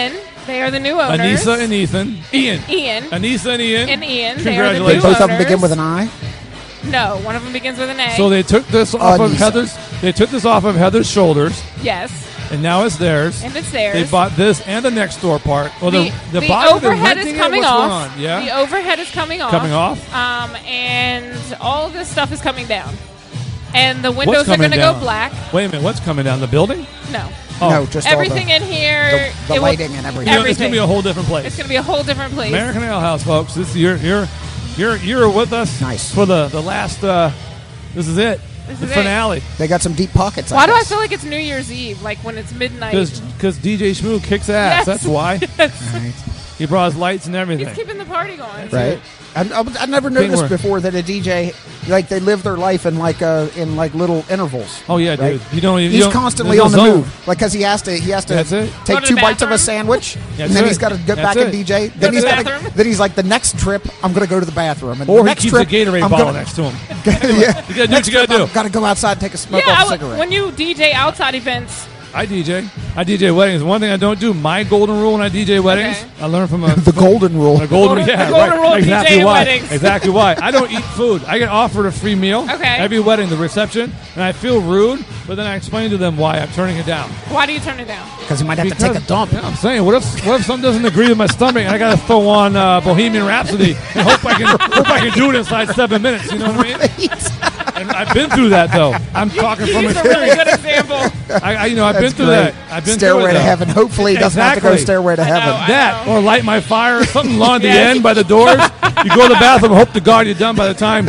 They are the new owners. Anissa and Ian. Ian. Anissa and Ian. And Ian. Congratulations. They are the new Both of them owners. begin with an I. No, one of them begins with an A. So they took this off of Anissa. Heather's. They took this off of Heather's shoulders, yes, and now it's theirs. and it's theirs. They bought this and the next door part. Well, the the bottom, they're overhead renting is it? coming What's going off. on? Yeah, The overhead is coming off. Coming off? And all of this stuff is coming down. And the What's windows are coming going to go down? black. Wait a minute, what's coming down? The building? No. Oh, No, just Everything all in here. the it will- lighting and everything. you know, it's everything. going to be a whole different place. It's going to be a whole different place. American Ale House, folks. This you're with us. Nice. For the last. This is it. This the is it. finale. They got some deep pockets. Why do I guess. feel like it's New Year's Eve, like when it's midnight? Because DJ Shmoo kicks ass. Yes. That's why. Yes. He brought his lights and everything. He's keeping the party going. Right. I never noticed Teamwork. before that a DJ, like, they live their life in like little intervals. Oh yeah, Right. dude. You don't even. He's you don't- constantly there's on no the zone. move, like, because he has to That's it. Go take to two the bites of a bathroom. sandwich, That's and then it. he's got to get That's back and it. DJ. Go Then to he's the got bathroom. then he's like, the next trip I'm going to go to the bathroom, and Or the he next keeps a trip Gatorade I'm bottle gonna- next to him. yeah. You gotta do what Next you gotta trip, do. I've got to go outside and take a smoke Yeah, off a cigarette. when you DJ outside events, I DJ weddings. One thing I don't do. My golden rule when I DJ weddings. Okay. I learned from a the golden rule. The golden, yeah, the golden right. rule of Exactly DJing why. weddings. Exactly why. I don't eat food. I get offered a free meal. Okay. Every wedding, the reception, and I feel rude, but then I explain to them why I'm turning it down. why do you turn it down? Because he might have to take a dump. Yeah, I'm saying, what if something doesn't agree with my stomach, and I got to throw on Bohemian Rhapsody and hope I can do it inside 7 minutes. You know what I mean? And I've been through that though. I'm talking from He's a really experience. good example. I've been That's through great. that. I've been Stairway through it, to though. heaven. Hopefully, he doesn't have to go Exactly. stairway to I heaven. know, I That know. or light my fire or something along the Yes. end by the doors. You go to the bathroom, hope to God you're done by the time.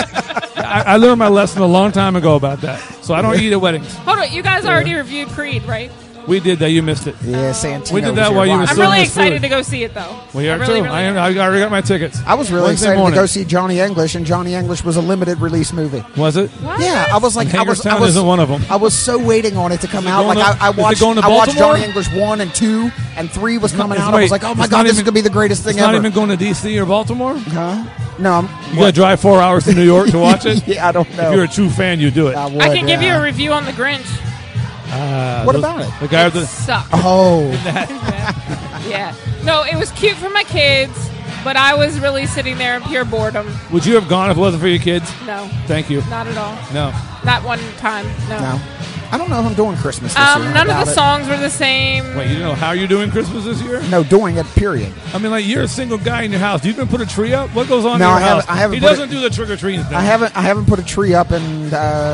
I learned my lesson a long time ago about that. So I don't eat at weddings. Hold on, you guys already reviewed Creed, right? We did that. You missed it. Yeah, Santino. We did was that here while you were watching. I'm Serving really us excited food. to go see it, though. We are I really, too. really I already got my tickets. I was really Wednesday excited morning. to go see Johnny English, and Johnny English was a limited release movie. Was it? What? Yeah, I was like, I was Hagerstown isn't one of them. I was so waiting on it to come out. going Like to- I is it watched, going to I watched Baltimore? Johnny English 1 and 2 and 3 was coming It's- out. I wait, was like, oh my it's god, not this is even- gonna be the greatest thing It's not ever. even going to D.C. or Baltimore. Huh? No, I'm. You got to drive 4 hours to New York to watch it. Yeah, I don't know. If you're a true fan, you do it. I would, I can give you yeah. a review on The Grinch. What about it? The guy with the. Sucked. Oh, Yeah. No, it was cute for my kids, but I was really sitting there in pure boredom. Would you have gone if it wasn't for your kids? No, Thank you. not at all. No. Not one time. No. no. I don't know if I'm doing Christmas this year. None of about the it. songs were the same. Wait, you know how you're doing Christmas this year? No, doing it. Period. I mean, like you're a single guy in your house. Do you even put a tree up? What goes on No, in I your haven't- house? I haven't He put doesn't it- do the trick or treating thing. I haven't put a tree up in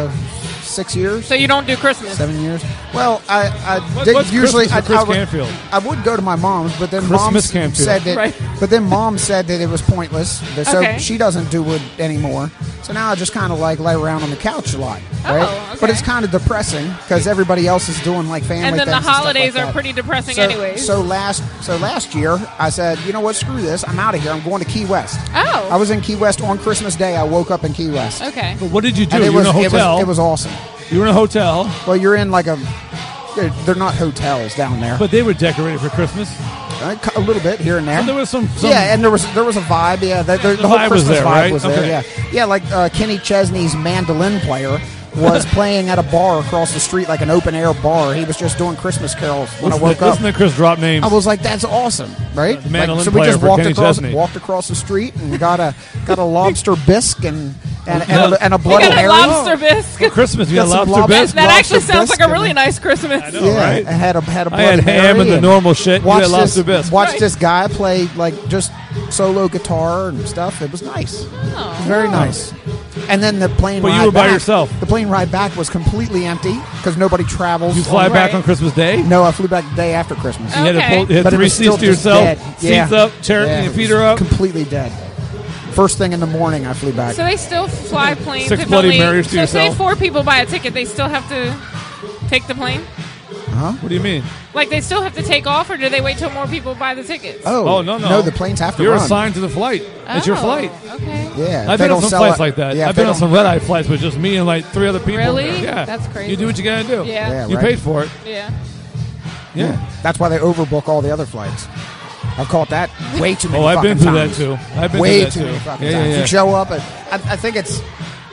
6 years. So you don't do Christmas. 7 years. Well, I What's usually Christmas for Chris I would, Canfield? I would go to my mom's, but then Christmas mom Canfield. said that. Right. But then mom said that it was pointless, so Okay. she doesn't do it anymore. So now I just kind of like lay around on the couch a lot, Oh, right? okay. But it's kind of depressing because everybody else is doing like family And then the things and stuff holidays like are that. pretty depressing So, anyways. so last year I said, you know what, screw this, I'm out of here. I'm going to Key West. Oh. I was in Key West on Christmas Day. I woke up in Key West. Okay. But what did you do? And You it were was, in a hotel. it was awesome. You were in a hotel, Well, you're in like they're not hotels down there. but they were decorated for Christmas. A little bit here and there. And there was some yeah, and there was a vibe. Yeah, the whole vibe was Christmas there, vibe right? was there. Okay. Yeah, like Kenny Chesney's mandolin player was playing at a bar across the street, like an open air bar. He was just doing Christmas carols when I woke up. Listen to Chris drop names. I was like, "That's awesome, right?" The mandolin so we player just for walked Kenny across Chesney. the street and got a lobster bisque and a You Bloody got a Mary. lobster bisque. For Christmas, you Got had some lobster lobster- bisque. That actually lobster sounds like a bisque really and- nice Christmas. I know, Yeah, right? I had a I Bloody had ham and Mary the normal shit. You had lobster bisque. Watched this guy play like just solo guitar and stuff. It was nice. It was very nice. And then the plane But ride you were by back- yourself. The plane ride back was completely empty because nobody travels. You fly on- back Right. on Christmas Day. No, I flew back the day after Christmas. You had, Okay. you had But it 3 was still seats to just yourself. dead. Yeah. Seats up, chair, Yeah, your it feet was are up. completely dead. First thing in the morning, I flew back. So they still fly planes. 6 if Bloody only- Marys to so say yourself. 4 people buy a ticket, they still have to take the plane? What do you mean? Like they still have to take off, or do they wait till more people buy the tickets? Oh no. No, the planes have to You're run. assigned to the flight. It's your Oh, flight. Okay. Yeah, I've they been on don't some sell flights it- like that. Yeah, I've they been on don't- some red-eye flights with just me and like 3 other people. Really? Yeah. That's crazy. You do what you gotta do. Yeah. Yeah, You right. paid for it. Yeah. Yeah. That's why they overbook all the other flights. I've caught that way too many. Oh, I've been fucking through that times. too. I've been way through too that many too. fucking Yeah, times. yeah, You yeah. show up, I think it's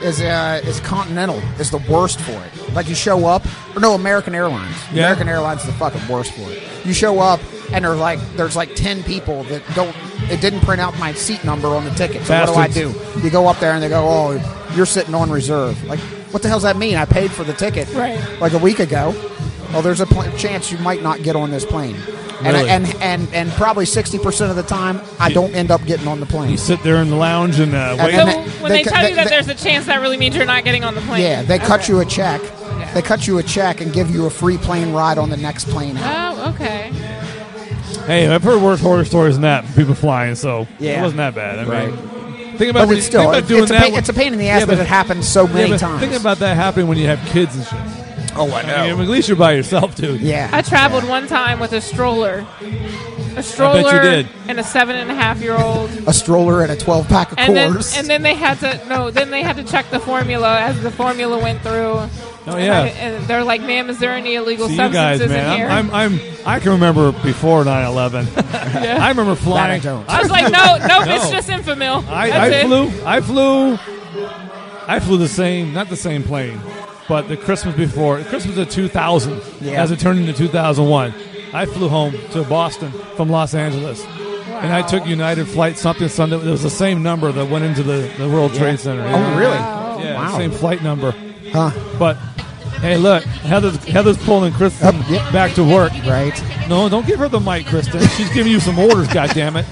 Continental is the worst for it. Like you show up, or no, American Airlines. Yeah. American Airlines is the fucking worst for it. You show up and there's like 10 people that it didn't print out my seat number on the ticket. So what Bastards. do I do? You go up there and they go, oh, you're sitting on reserve. Like, what the hell does that mean? I paid for the ticket like a week ago. Well, there's a chance you might not get on this plane. Really? And probably 60% of the time, I don't end up getting on the plane. You sit there in the lounge and wait. So And when they tell you that there's a chance, that really means you're not getting on the plane. Yeah, they cut you a check. They cut you a check and give you a free plane ride on the next plane out. Oh, okay. Hey, I've heard worse horror stories than that from people flying, so Yeah. it wasn't that bad. I Right. mean, think about But when it's you- still, think about doing it's, that. it's a pain in the ass Yeah, that but- it happens so many times. Think about that happening when you have kids and shit. Oh, I know. I mean, at least you're by yourself, dude. Yeah. I traveled one time with a stroller. A stroller you did. and a 7.5-year-old. A stroller and a 12-pack of Coors. And then they had to check the formula as the formula went through. Oh yeah. And they're like, "Ma'am, is there any illegal See, you guys, substances in man, here?" I can remember before 9/11. I remember flying. That I don't. I was like, "No, No. it's just Infamil." I That's it. flew the same, not the same plane, but the Christmas before, Christmas of 2000, Yeah. as it turned into 2001. I flew home to Boston from Los Angeles, and I took United Flight something. It was the same number that went into the World Trade Center. Oh, really? Yeah, Wow. same flight number. Huh. But hey, look, Heather's pulling Kristen Yep. back to work. Right. No, don't give her the mic, Kristen. She's giving you some orders. goddammit.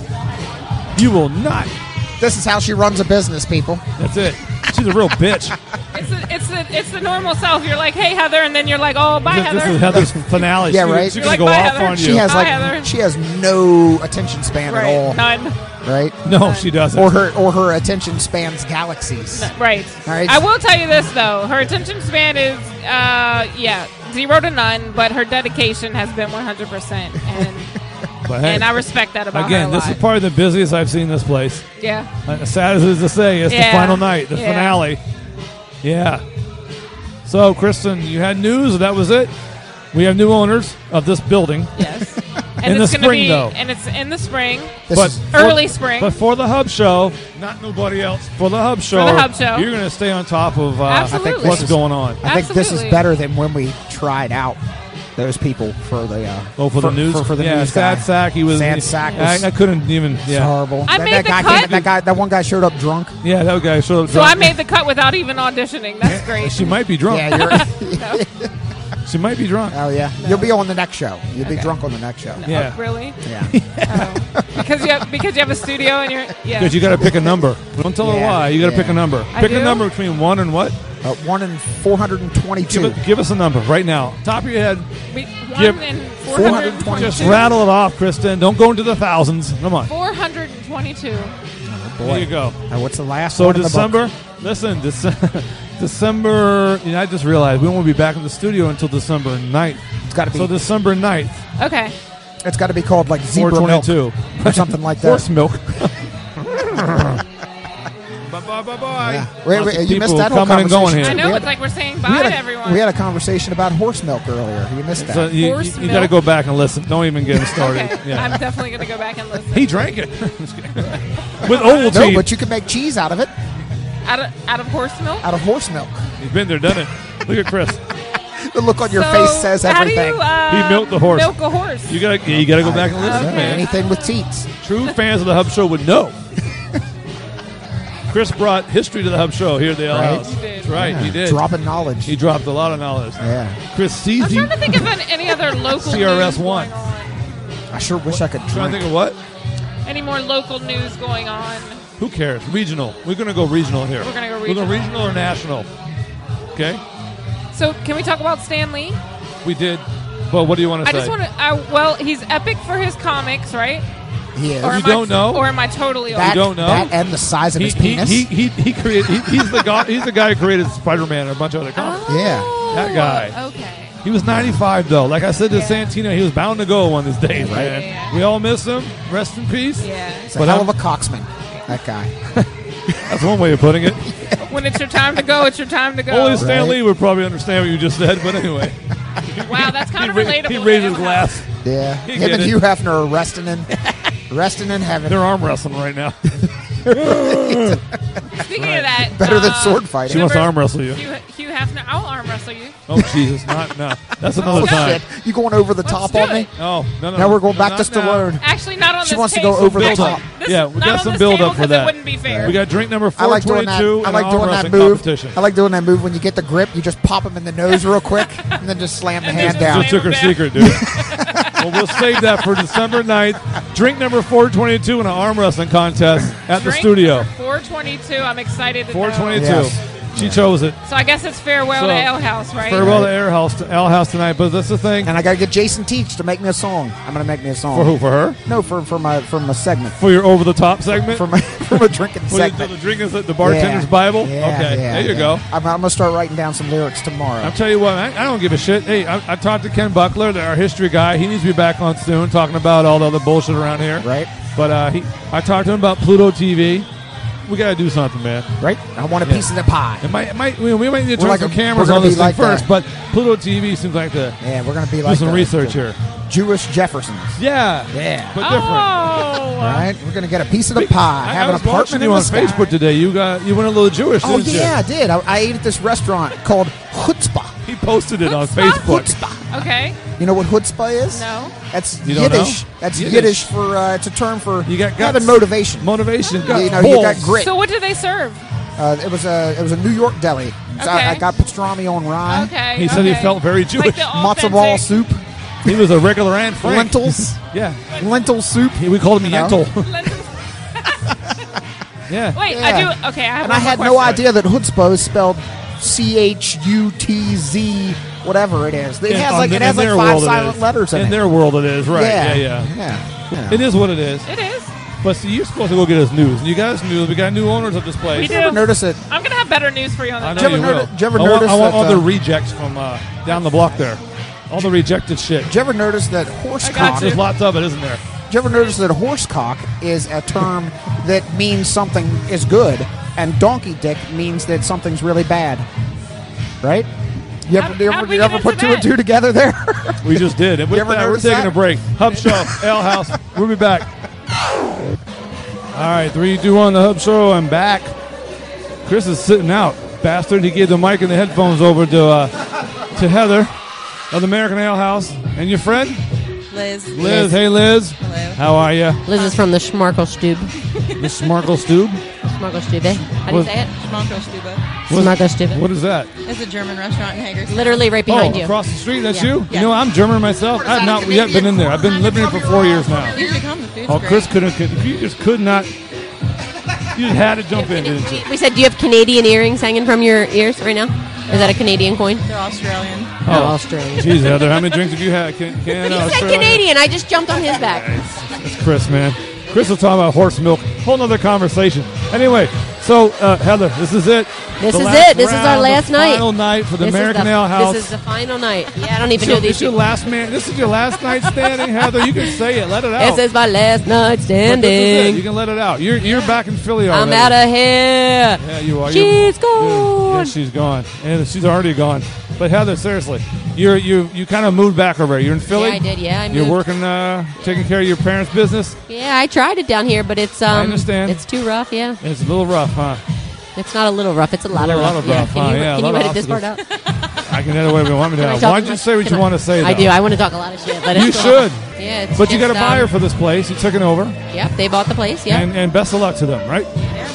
You will not. This is how she runs a business, people. That's it. She's a real bitch. It's the normal self. You're like, "Hey, Heather," and then you're like, "Oh, bye, This Heather." is Heather's finale. Yeah, She- right. She's You're gonna like, go "Bye, off Heather." on you. She has Hi, Heather. she has no attention span at all. None. Right? No, she doesn't. Or her attention spans galaxies. Right. Right. I will tell you this though: her attention span is 0 to none, but her dedication has been 100%, But hey, and I respect that about her again, a this lot. is probably the busiest I've seen this place. Yeah. As sad as it is to say, it's the Yeah. final night, the Yeah. finale. Yeah. So, Kristen, you had news. That was it. We have new owners of this building. Yes. And In the it's gonna spring, be, though. And it's in the spring. This But is Early spring. But for the Hub Show, not nobody else. For the Hub Show, the Hub Show. you're going to stay on top of Absolutely. what's going on. I think this is Absolutely. better than when we tried out those people for the for the news. for the yeah, news Sad guy. Sack. He was. Sad Sack was- I couldn't even. It's Yeah. horrible. I made the guy cut. that one guy showed up drunk. Yeah, that guy showed up. So I drunk. made the cut without even auditioning. That's great. She might be drunk. Yeah, you're, She might be drunk. oh yeah. You'll be on the next show. You'll be drunk on the next show. Yeah. Oh, really? Yeah. Oh. because you have a studio and you're Because you got to pick a number. Don't tell her Yeah, why. You got to yeah. pick a number. I Pick a do? number between 1 and what? 1 in 422. Give us a number right now. Top of your head. We, Give- 1 in 422. 422. Just rattle it off, Kristen. Don't go into the thousands. Come on. 422. There you go. What's the last So one in the December. Listen, December. I just realized we won't be back in the studio until December 9th. It's got to be. So December 9th, Okay. It's got to be called like zebra milk 422. or something like that. Horse milk. Bye. Yeah. Wait, Lots of you missed people that whole coming and going conversation. here. I know. We It's had- like we're saying we bye had to a- everyone. We had a conversation about horse milk earlier. You missed that. So you Horse got to milk? go back and listen. Don't even get him started. Okay. Yeah. I'm definitely going to go back and listen. He drank it with Ovaltine. no, but you can make cheese out of it, Out of horse milk? out of horse milk. He's been there, done it. Look at Chris. The look on your So, face says how do everything. you, He milked the horse. Milk a horse. You gotta go back and listen, Okay. man. Anything with teats. True fans of the Hub Show would know. Chris brought history to the Hub Show here at the Ale Right. House. He did. That's right, he did. Dropping knowledge. He dropped a lot of knowledge. Yeah. Chris I'm CZ. trying to think of any other local CRS news one. going on. I sure wish I could Trying to drink. think of what? Any more local news going on? Who cares? Regional. We're gonna go regional here. We're gonna go We're going regional. regional or national. Okay. So can we talk about Stan Lee? We did. But what do you want to I say? just want to. Well, he's epic for his comics, right? He is. Or You am don't know? Or am I totally off? that, don't know? that and the size of his he penis. he created. He's the guy. He's the guy who created Spider-Man and a bunch of other comics. Yeah. That guy. Okay. He was 95 though. Like I said to Yeah. Santino, he was bound to go one of these days, man. Yeah. We all miss him. Rest in peace. Yeah. He's a But hell I'm- of a coxman, that guy. That's one way of putting it. When it's your time to go, it's your time to go. Only Stan Right. Lee would probably understand what you just said, but anyway. Wow, that's kind of He relatable. raised to his him. glass. Yeah. He Him get and it. Hugh Hefner are resting in heaven. They're arm wrestling right now. Speaking of that, Better than sword fighting. She wants to remember arm wrestle you. Hugh half an hour. I'll arm wrestle you. Oh Jesus, no. That's another time. Shit. You going over the top do on it. me? Oh no. Now we're going back not to Stallone. now. Actually, not on She this wants to table. go over the Actually, top. this Yeah, is we not got on some this build table up for 'cause that. It wouldn't be fair. We got drink number I like doing that. 422 I and like an doing arm that wrestling move. competition. I like doing that move when you get the grip. You just pop him in the nose real quick, and then just slam the hand down. Just took her secret, dude. Well, we'll save that for December 9th. Drink number 422 in an arm wrestling contest at the Drink studio. number 422. I'm excited to 422. know. Yes. She chose it. So I guess it's farewell So, to Ale House, right? Farewell to Ale House tonight, but that's the thing. And I got to get Jason Teach to make me a song. I'm going to make me a song. For who? For her? No, for my segment. For your over the top segment? For my drinking For segment. the drinking, the bartender's Yeah. Bible? Yeah, okay, yeah, there you yeah. go. I'm going to start writing down some lyrics tomorrow. I'll tell you what, I don't give a shit. Hey, I talked to Ken Buckler, our history guy. He needs to be back on soon, talking about all the other bullshit around here. Right. But I talked to him about Pluto TV. We got to do something, man. Right? I want a piece of the pie. We might need to turn like some a- cameras we're gonna on this be thing like first, that. but Pluto TV seems like the Yeah, we're going to be do like some the- research the here. Jewish Jeffersons. Yeah. Yeah. But different. Oh. All right? We're going to get a piece of the pie. I Have an was watching apartment you in on the sky. Facebook today. You went a little Jewish, Oh, didn't yeah, you? I did. I ate at this restaurant called Chutzpah. He posted it on Chutzpah? Facebook. Chutzpah. Okay. You know what chutzpah is? No. That's You don't Yiddish. know? That's Yiddish. Yiddish for, it's a term for You got having guts. motivation. Motivation. You know, you got grit. So what do they serve? It was a New York deli. So Okay. I got pastrami on rye, Okay. He said he okay. felt very Jewish. Like the matzo ball authentic- soup, He was a regular Anne Frank. lentils, Yeah. lentil soup. We called him You know? Yentl. Lentils. Yeah. Wait, Yeah. I do. Okay, I have And one I had more no question. idea that chutzpah is spelled CHUTZ, whatever it is. It has like in 5 their world it silent is. letters in it. their world it is, right. Yeah. yeah. It is what it is. It is. But see, you're supposed to go get us news. And you got us news. We got new owners of this place. We Did you ever do. notice it? I'm gonna have better news for you on I that. know Did you you ever will. did you ever I want notice all that, the rejects from down the block there. All the rejected shit. Did you ever notice that I got horsecock? There's lots of it, isn't there? Did you ever notice that horsecock is a term that means something is good, and donkey dick means that something's really bad? Right? You How- ever, how'd we you get ever into put two that? and two together there? We just did. And with ever that, we're notice taking that? a break. Hub Show, Ale House. We'll be back. All right, 3, 2, 1, the Hub Show. I'm back. Chris is sitting out. Bastard. He gave the mic and the headphones over to Heather of the American Ale House. And your friend? Liz. Liz. Hey, Liz. Hello. How are you? Liz is from the Schmarkelstube. The Smarkelstube? Schmarkelstube. How do you say it? Schmankelstube. Schmarkelstube. What is that? It's a German restaurant in Hagerstown. Literally right behind you. Across the street? That's Yeah. you? Yeah. You know, I'm German myself. I've not yet been in there. I've been living here for 4 years now. You should come. The food's Oh, great. Chris couldn't. You just could not. You just had to jump in, didn't you? We said, do you have Canadian earrings hanging from your ears right now? Is that a Canadian coin? They're Australian. Oh, Australian. Jeez, Heather, how many drinks have you had? Canada, He said Australia? Canadian. I just jumped on his back. It's Chris, man. Chris was talking about horse milk. Whole nother conversation. Anyway, so Heather, this is it. This The is last it. This is our round, last the night. Final night for the This is American the- Ale House. This is the final night. Yeah, I don't even So know these this your people. last man. This is your last night standing, Heather. You can say it. Let it out. This is my last night But this is it. You standing. can let it out. You're back in Philly already. I'm out of here. Yeah, you are. She's gone. Yeah, she's gone, and she's already gone. But Heather, seriously, you kind of moved back already. You're in Philly. Yeah, I did. Yeah, I You're moved. working, taking care of your parents' business. Yeah, I tried it down here, but it's I understand. It's too rough. Yeah, It's a little rough, huh? it's not a little rough. It's a lot of A lot rough. of rough, Can huh? you, Yeah, a can lot you of edit this part out? I can edit whatever you want me to. Can I Why talk don't you much? say what Can you I- want to say? I though? do. I want to talk a lot of shit, but You it's should. Yeah, it's But you got a just, buyer for this place. You took it over, Yep, they bought the place. Yeah. and best of luck to them, right?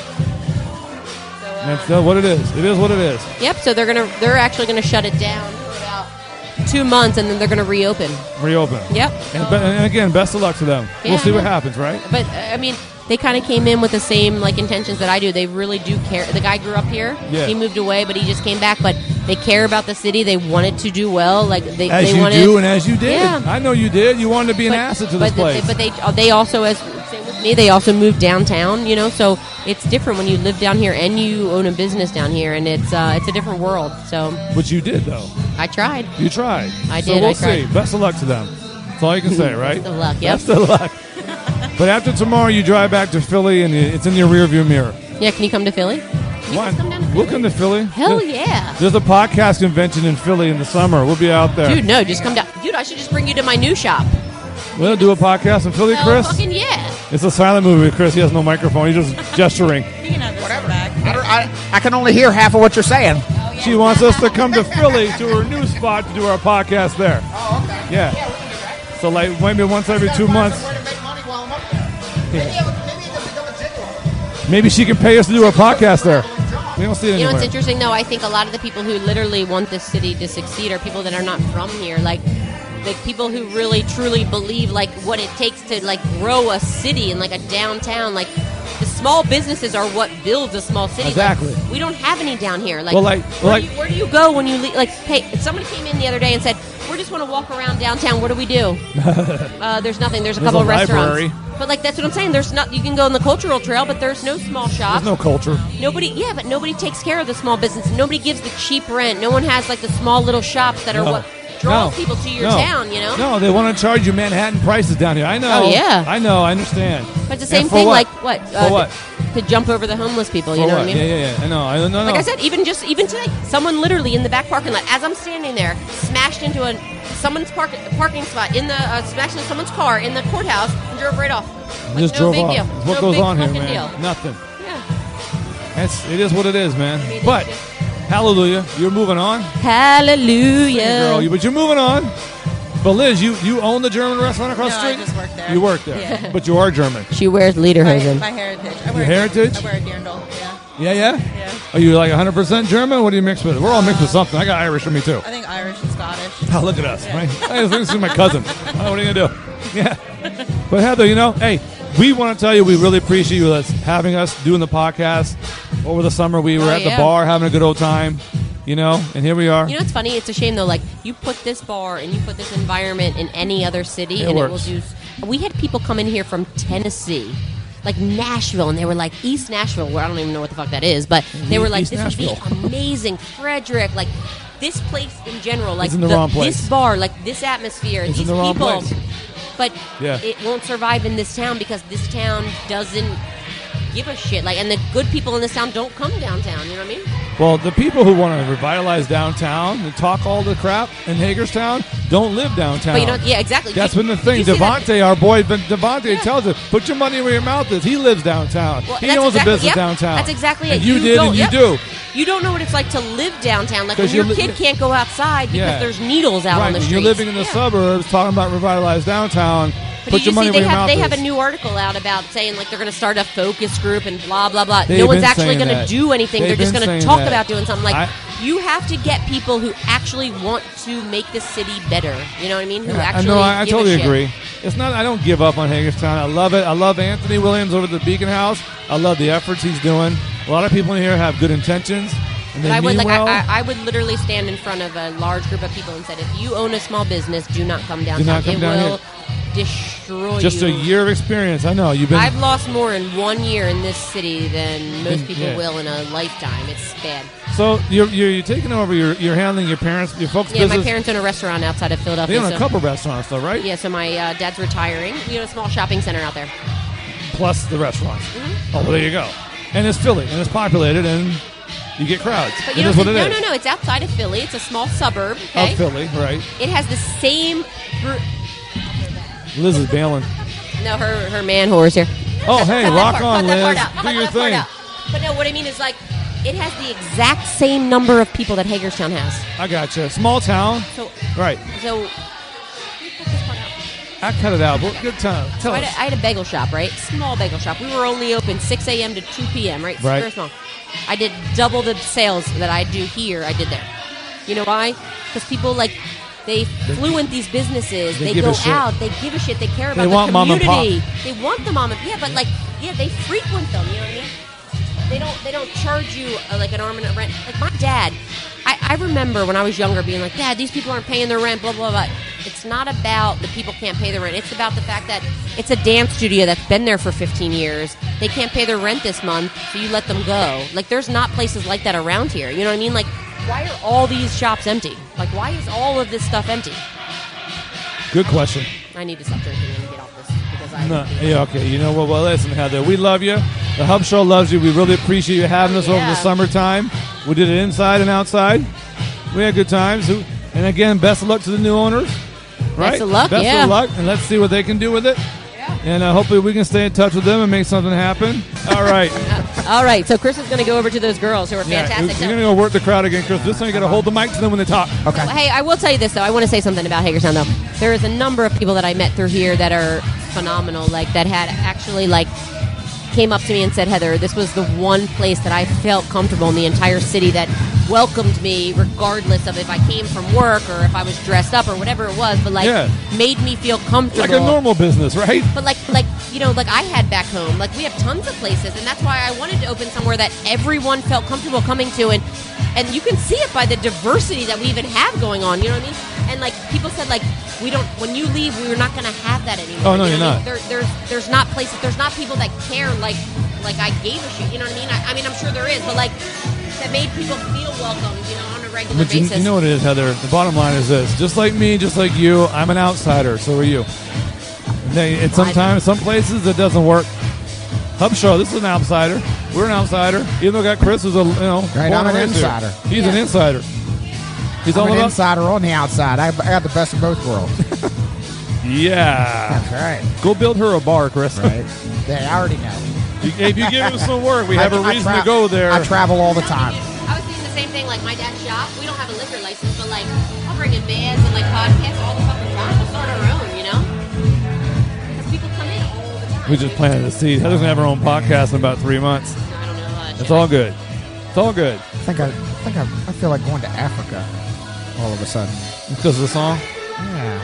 That's what it is. It is what it is. Yep. So they're actually gonna shut it down for about 2 months, and then they're gonna reopen. Reopen. Yep. And again, best of luck to them. Yeah, We'll see I what know. happens, right? But I mean, they kind of came in with the same like intentions that I do. They really do care. The guy grew up here. Yeah. He moved away, but he just came back. But they care about the city. They wanted to do well. Like they As they you wanted, do and as you did. Yeah. I know you did. You wanted to be an asset to this place. But they also, as same with me, they also moved downtown. You know, so it's different when you live down here and you own a business down here, and it's a different world. So But you did, though. I tried. You tried. I So did, we'll I tried. see. Best of luck to them. That's all you can say, right? Best of luck, yep. Best of luck. But after tomorrow, you drive back to Philly, and it's in your rearview mirror. Yeah, can you come to Philly? One. come down to We'll come to Philly. Hell There- yeah. There's a podcast convention in Philly in the summer. We'll be out there. Dude, no, just come down. Dude, I should just bring you to my new shop. We'll do a podcast in Philly, Hell Chris. fucking yeah. It's a silent movie with Chris. He has no microphone. He's just gesturing. You can have this one back. I can only hear half of what you're saying. She wants us to come to Philly to her new spot to do our podcast there. Oh, okay. Yeah. Yeah, we can do that. So like maybe once every 2 months. Where to make money while I'm up there. Maybe it can become a tickle. Maybe she can pay us to do our podcast there. We don't see it You know anywhere. what's interesting though? I think a lot of the people who literally want this city to succeed are people that are not from here. Like people who really truly believe like what it takes to like grow a city and like a downtown. Like the small businesses are what builds a small city. Exactly. Like, we don't have any down here. Like, Well, where do you go when you leave? Like, hey, if somebody came in the other day and said, "We just want to walk around downtown. What do we do?" There's nothing. There's a couple of restaurants. library. But like that's what I'm saying. There's not. You can go on the cultural trail, but there's no small shops. There's no culture. But nobody takes care of the small business. Nobody gives the cheap rent. No one has like the small little shops that are what draws people to your town. You know. No, they want to charge you Manhattan prices down here. I know. Oh, yeah. I know. I understand. But it's the same And for thing. what? Like what? For what? To jump over the homeless people. You For know what? what I mean? Yeah. I know. I know. Like I said, even today, someone literally in the back parking lot, as I'm standing there, smashed into someone's parking spot smashed into someone's car in the courthouse and drove right off. Like, Just no drove big off. deal. It's what No goes big on here, fucking man. deal. Nothing. Yeah. It is what it is, man. But hallelujah, you're moving on. Hallelujah. Girl, but you're moving on. But Liz, you own the German restaurant across the No, I street? just work there. You work there. Yeah. But you are German. She wears My lederhosen. heritage. I Your wear heritage? I wear a dirndl. Yeah. Yeah? Yeah. Are you like 100% German? What do you mix with? We're all mixed with something. I got Irish in me too. I think Irish and Scottish. Oh, look at us, right? Hey, this is my cousin. Oh, what are you going to do? Yeah. But Heather, hey, we want to tell you we really appreciate you having us doing the podcast. Over the summer, we were at the bar having a good old time, and here we are. You know what's funny? It's a shame though. Like you put this bar and you put this environment in any other city, It and works. it will do. We had people come in here from Tennessee, like Nashville, and they were like East Nashville, where I don't even know what the fuck that is, but they were like, East "This would be Nashville. amazing, Frederick." Like this place in general, like It's in the wrong place. this bar, like this atmosphere, It's in these the wrong people. place. But Yeah. it won't survive in this town because this town doesn't give a shit. Like, and the good people in this town don't come downtown. You know what I mean? Well, the people who want to revitalize downtown and talk all the crap in Hagerstown don't live downtown. But yeah, exactly. That's You- been the thing. you see that- Devontae, our boy Devontae, tells us, put your money where your mouth is. He lives downtown. Well, he that's owns exactly- a business yep, downtown. That's exactly and it. you did, don't- and yep. you do. You don't know what it's like to live downtown. Like when 'Cause your you're kid can't go outside because Yeah. there's needles out right. on the and streets. you're living in the Yeah. suburbs, talking about revitalize downtown. But Put did your you money see where they your have mouth they have is. a new article out about saying like they're going to start a focus group and blah blah blah. They've No one's been actually saying going to that. do anything. They've They're just been going to saying talk that. about doing something. Like I- you have to get people who actually want to make the city better. You know what I mean? Who actually No, I give a totally shit. agree. It's not. I don't give up on Hagerstown. I love it. I love Anthony Williams over at the Beacon House. I love the efforts he's doing. A lot of people in here have good intentions, and they But I would mean well. I would literally stand in front of a large group of people and said, if you own a small business, do not come downtown. not come it down will destroy Just you. a year of experience. I know you've been. I've lost more in 1 year in this city than most people Yeah. will in a lifetime. It's bad. So you're taking over. You're handling your folks' Yeah, business. my parents own a restaurant outside of Philadelphia. They own a so- couple restaurants, though, right? Yeah, so my dad's retiring. We own a small shopping center out there. Plus the restaurants. Mm-hmm. Oh, well, there you go. And it's Philly, and it's populated, and you get crowds. But It you is know, what it is. no, it's outside of Philly. It's a small suburb. Okay, Of Philly, right? it has the same. Liz is bailing. No, her man whore's here. Oh, hey, Cut that rock part, on, cut that Liz. part out, Do cut your that part thing. out. But no, what I mean is like it has the exact same number of people that Hagerstown has. I gotcha. Small town. So Right. so. I cut it out, but good time. So Tell I us. had a bagel shop, right? Small bagel shop. We were only open 6 a.m. to 2 p.m., right? Right. Very small. I did double the sales that I do here, I did there. You know why? Because people, like, they fluent these businesses. They They give go a shit. out. They give a shit. They care They about want the mom and pop. community. They want the mom and yeah, but like they frequent them. You know what I mean? They don't charge you like an arm and a rent. Like my dad, I remember when I was younger being like, Dad, these people aren't paying their rent. Blah blah blah. It's not about the people can't pay their rent. It's about the fact that it's a dance studio that's been there for 15 years. They can't pay their rent this month, so you let them go. Like there's not places like that around here. You know what I mean? Like why are all these shops empty? Like why is all of this stuff empty? Good question. I need to stop drinking and get off this because I. No, yeah, okay. You know what? Well, listen, Heather, we love you. The Hub Show loves you. We really appreciate you having us over the Yeah. summertime. We did it inside and outside. We had good times. And again, best of luck to the new owners. Right? Best of luck, Best yeah. of luck, and let's see what they can do with it. And hopefully we can stay in touch with them and make something happen. All right. All right, so Chris is going to go over to those girls who are fantastic. You're going to go work the crowd again, Chris. This time you got to hold the mic to them when they talk. Okay. Hey, I will tell you this, though. I want to say something about Hagerstown, though. There is a number of people that I met through here that are phenomenal, like that had actually, like, came up to me and said, Heather, this was the one place that I felt comfortable in the entire city that welcomed me regardless of if I came from work or if I was dressed up or whatever it was, but, like, made me feel comfortable. Like a normal business, right? But, like you know, like I had back home, like we have tons of places, and that's why I wanted to open somewhere that everyone felt comfortable coming to, and you can see it by the diversity that we even have going on, you know what I mean? And, like, people said, like, we don't, when you leave, we're not going to have that anymore. Oh, no, you're not. There's not places, there's not people that care like I gave a shit, you know what I mean? I mean, I'm sure there is, but, like, that made people feel welcome, you know, on a regular basis. You know what it is, Heather? The bottom line is this. Just like me, just like you, I'm an outsider. So are you. And sometimes, some places, it doesn't work. Hub Show, this is an outsider. We're an outsider. Even though I got Chris who's a, right, I'm an insider. He's an insider. He's I'm all an about insider on the outside. I got the best of both worlds. Yeah. That's right. Go build her a bar, Chris. Right. I already know. If you give him some work, we have a reason to go there. I travel all the time. I was doing the same thing, like my dad's shop. We don't have a liquor license, but, like, I'll bring in bands and, like, podcasts all the fucking time. We'll start our own, you know? Because people come in all the time. We just planted the seed. Heather's going to have her own podcast in about 3 months. I don't know much. It's all good. It's all good. I feel like going to Africa all of a sudden. Because of the song? Yeah.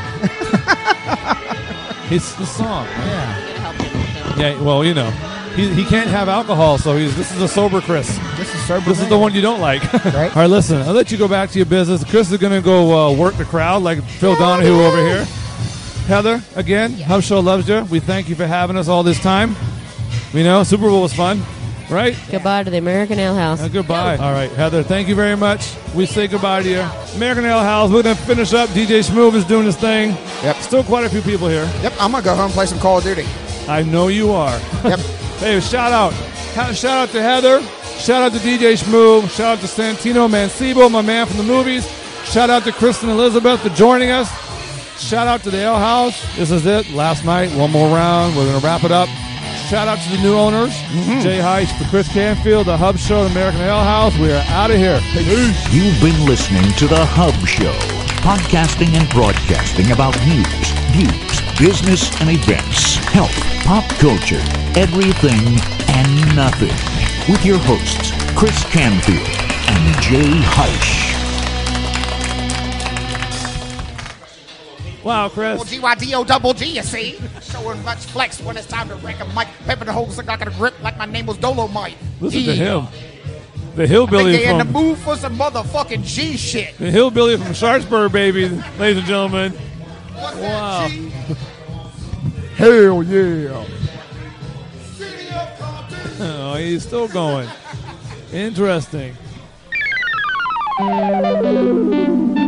It's the song. Yeah. Yeah, well, you know. He can't have alcohol, so this is a sober Chris. This is sober. This is the one you don't like. Right. All right, listen. I'll let you go back to your business. Chris is going to go work the crowd like Phil Donahue over here. Heather, again, Hub Show loves you. We thank you for having us all this time. We know Super Bowl was fun, right? Goodbye to the American Ale House. Goodbye. All right, Heather, thank you very much. We say goodbye to you. American Ale House, we're going to finish up. DJ Schmoove is doing his thing. Yep. Still quite a few people here. Yep, I'm going to go home and play some Call of Duty. I know you are. Yep. Hey, shout out to Heather. Shout out to DJ Schmoove. Shout out to Santino Mancebo, my man from the movies. Shout out to Kristen Elizabeth for joining us. Shout out to the Ale House. This is it. Last night, one more round. We're going to wrap it up. Shout out to the new owners. Jay Heich for Chris Canfield, the Hub Show, the American Ale House. We are out of here. Peace. You've been listening to the Hub Show, podcasting and broadcasting about news, views, business and events, health, pop culture, everything and nothing. With your hosts, Chris Canfield and Jay Heich. Wow, Chris. GYDO-double-G, you see? Showing much flex when it's time to wreck a mic. Pimping the holes like I got a grip like my name was Dolomite. Listen to him. The hillbilly I think they in the from mood for some motherfucking G shit. the hillbilly from Sharpsburg, baby, ladies and gentlemen. Wow. Hell yeah. Oh, he's still going. Interesting.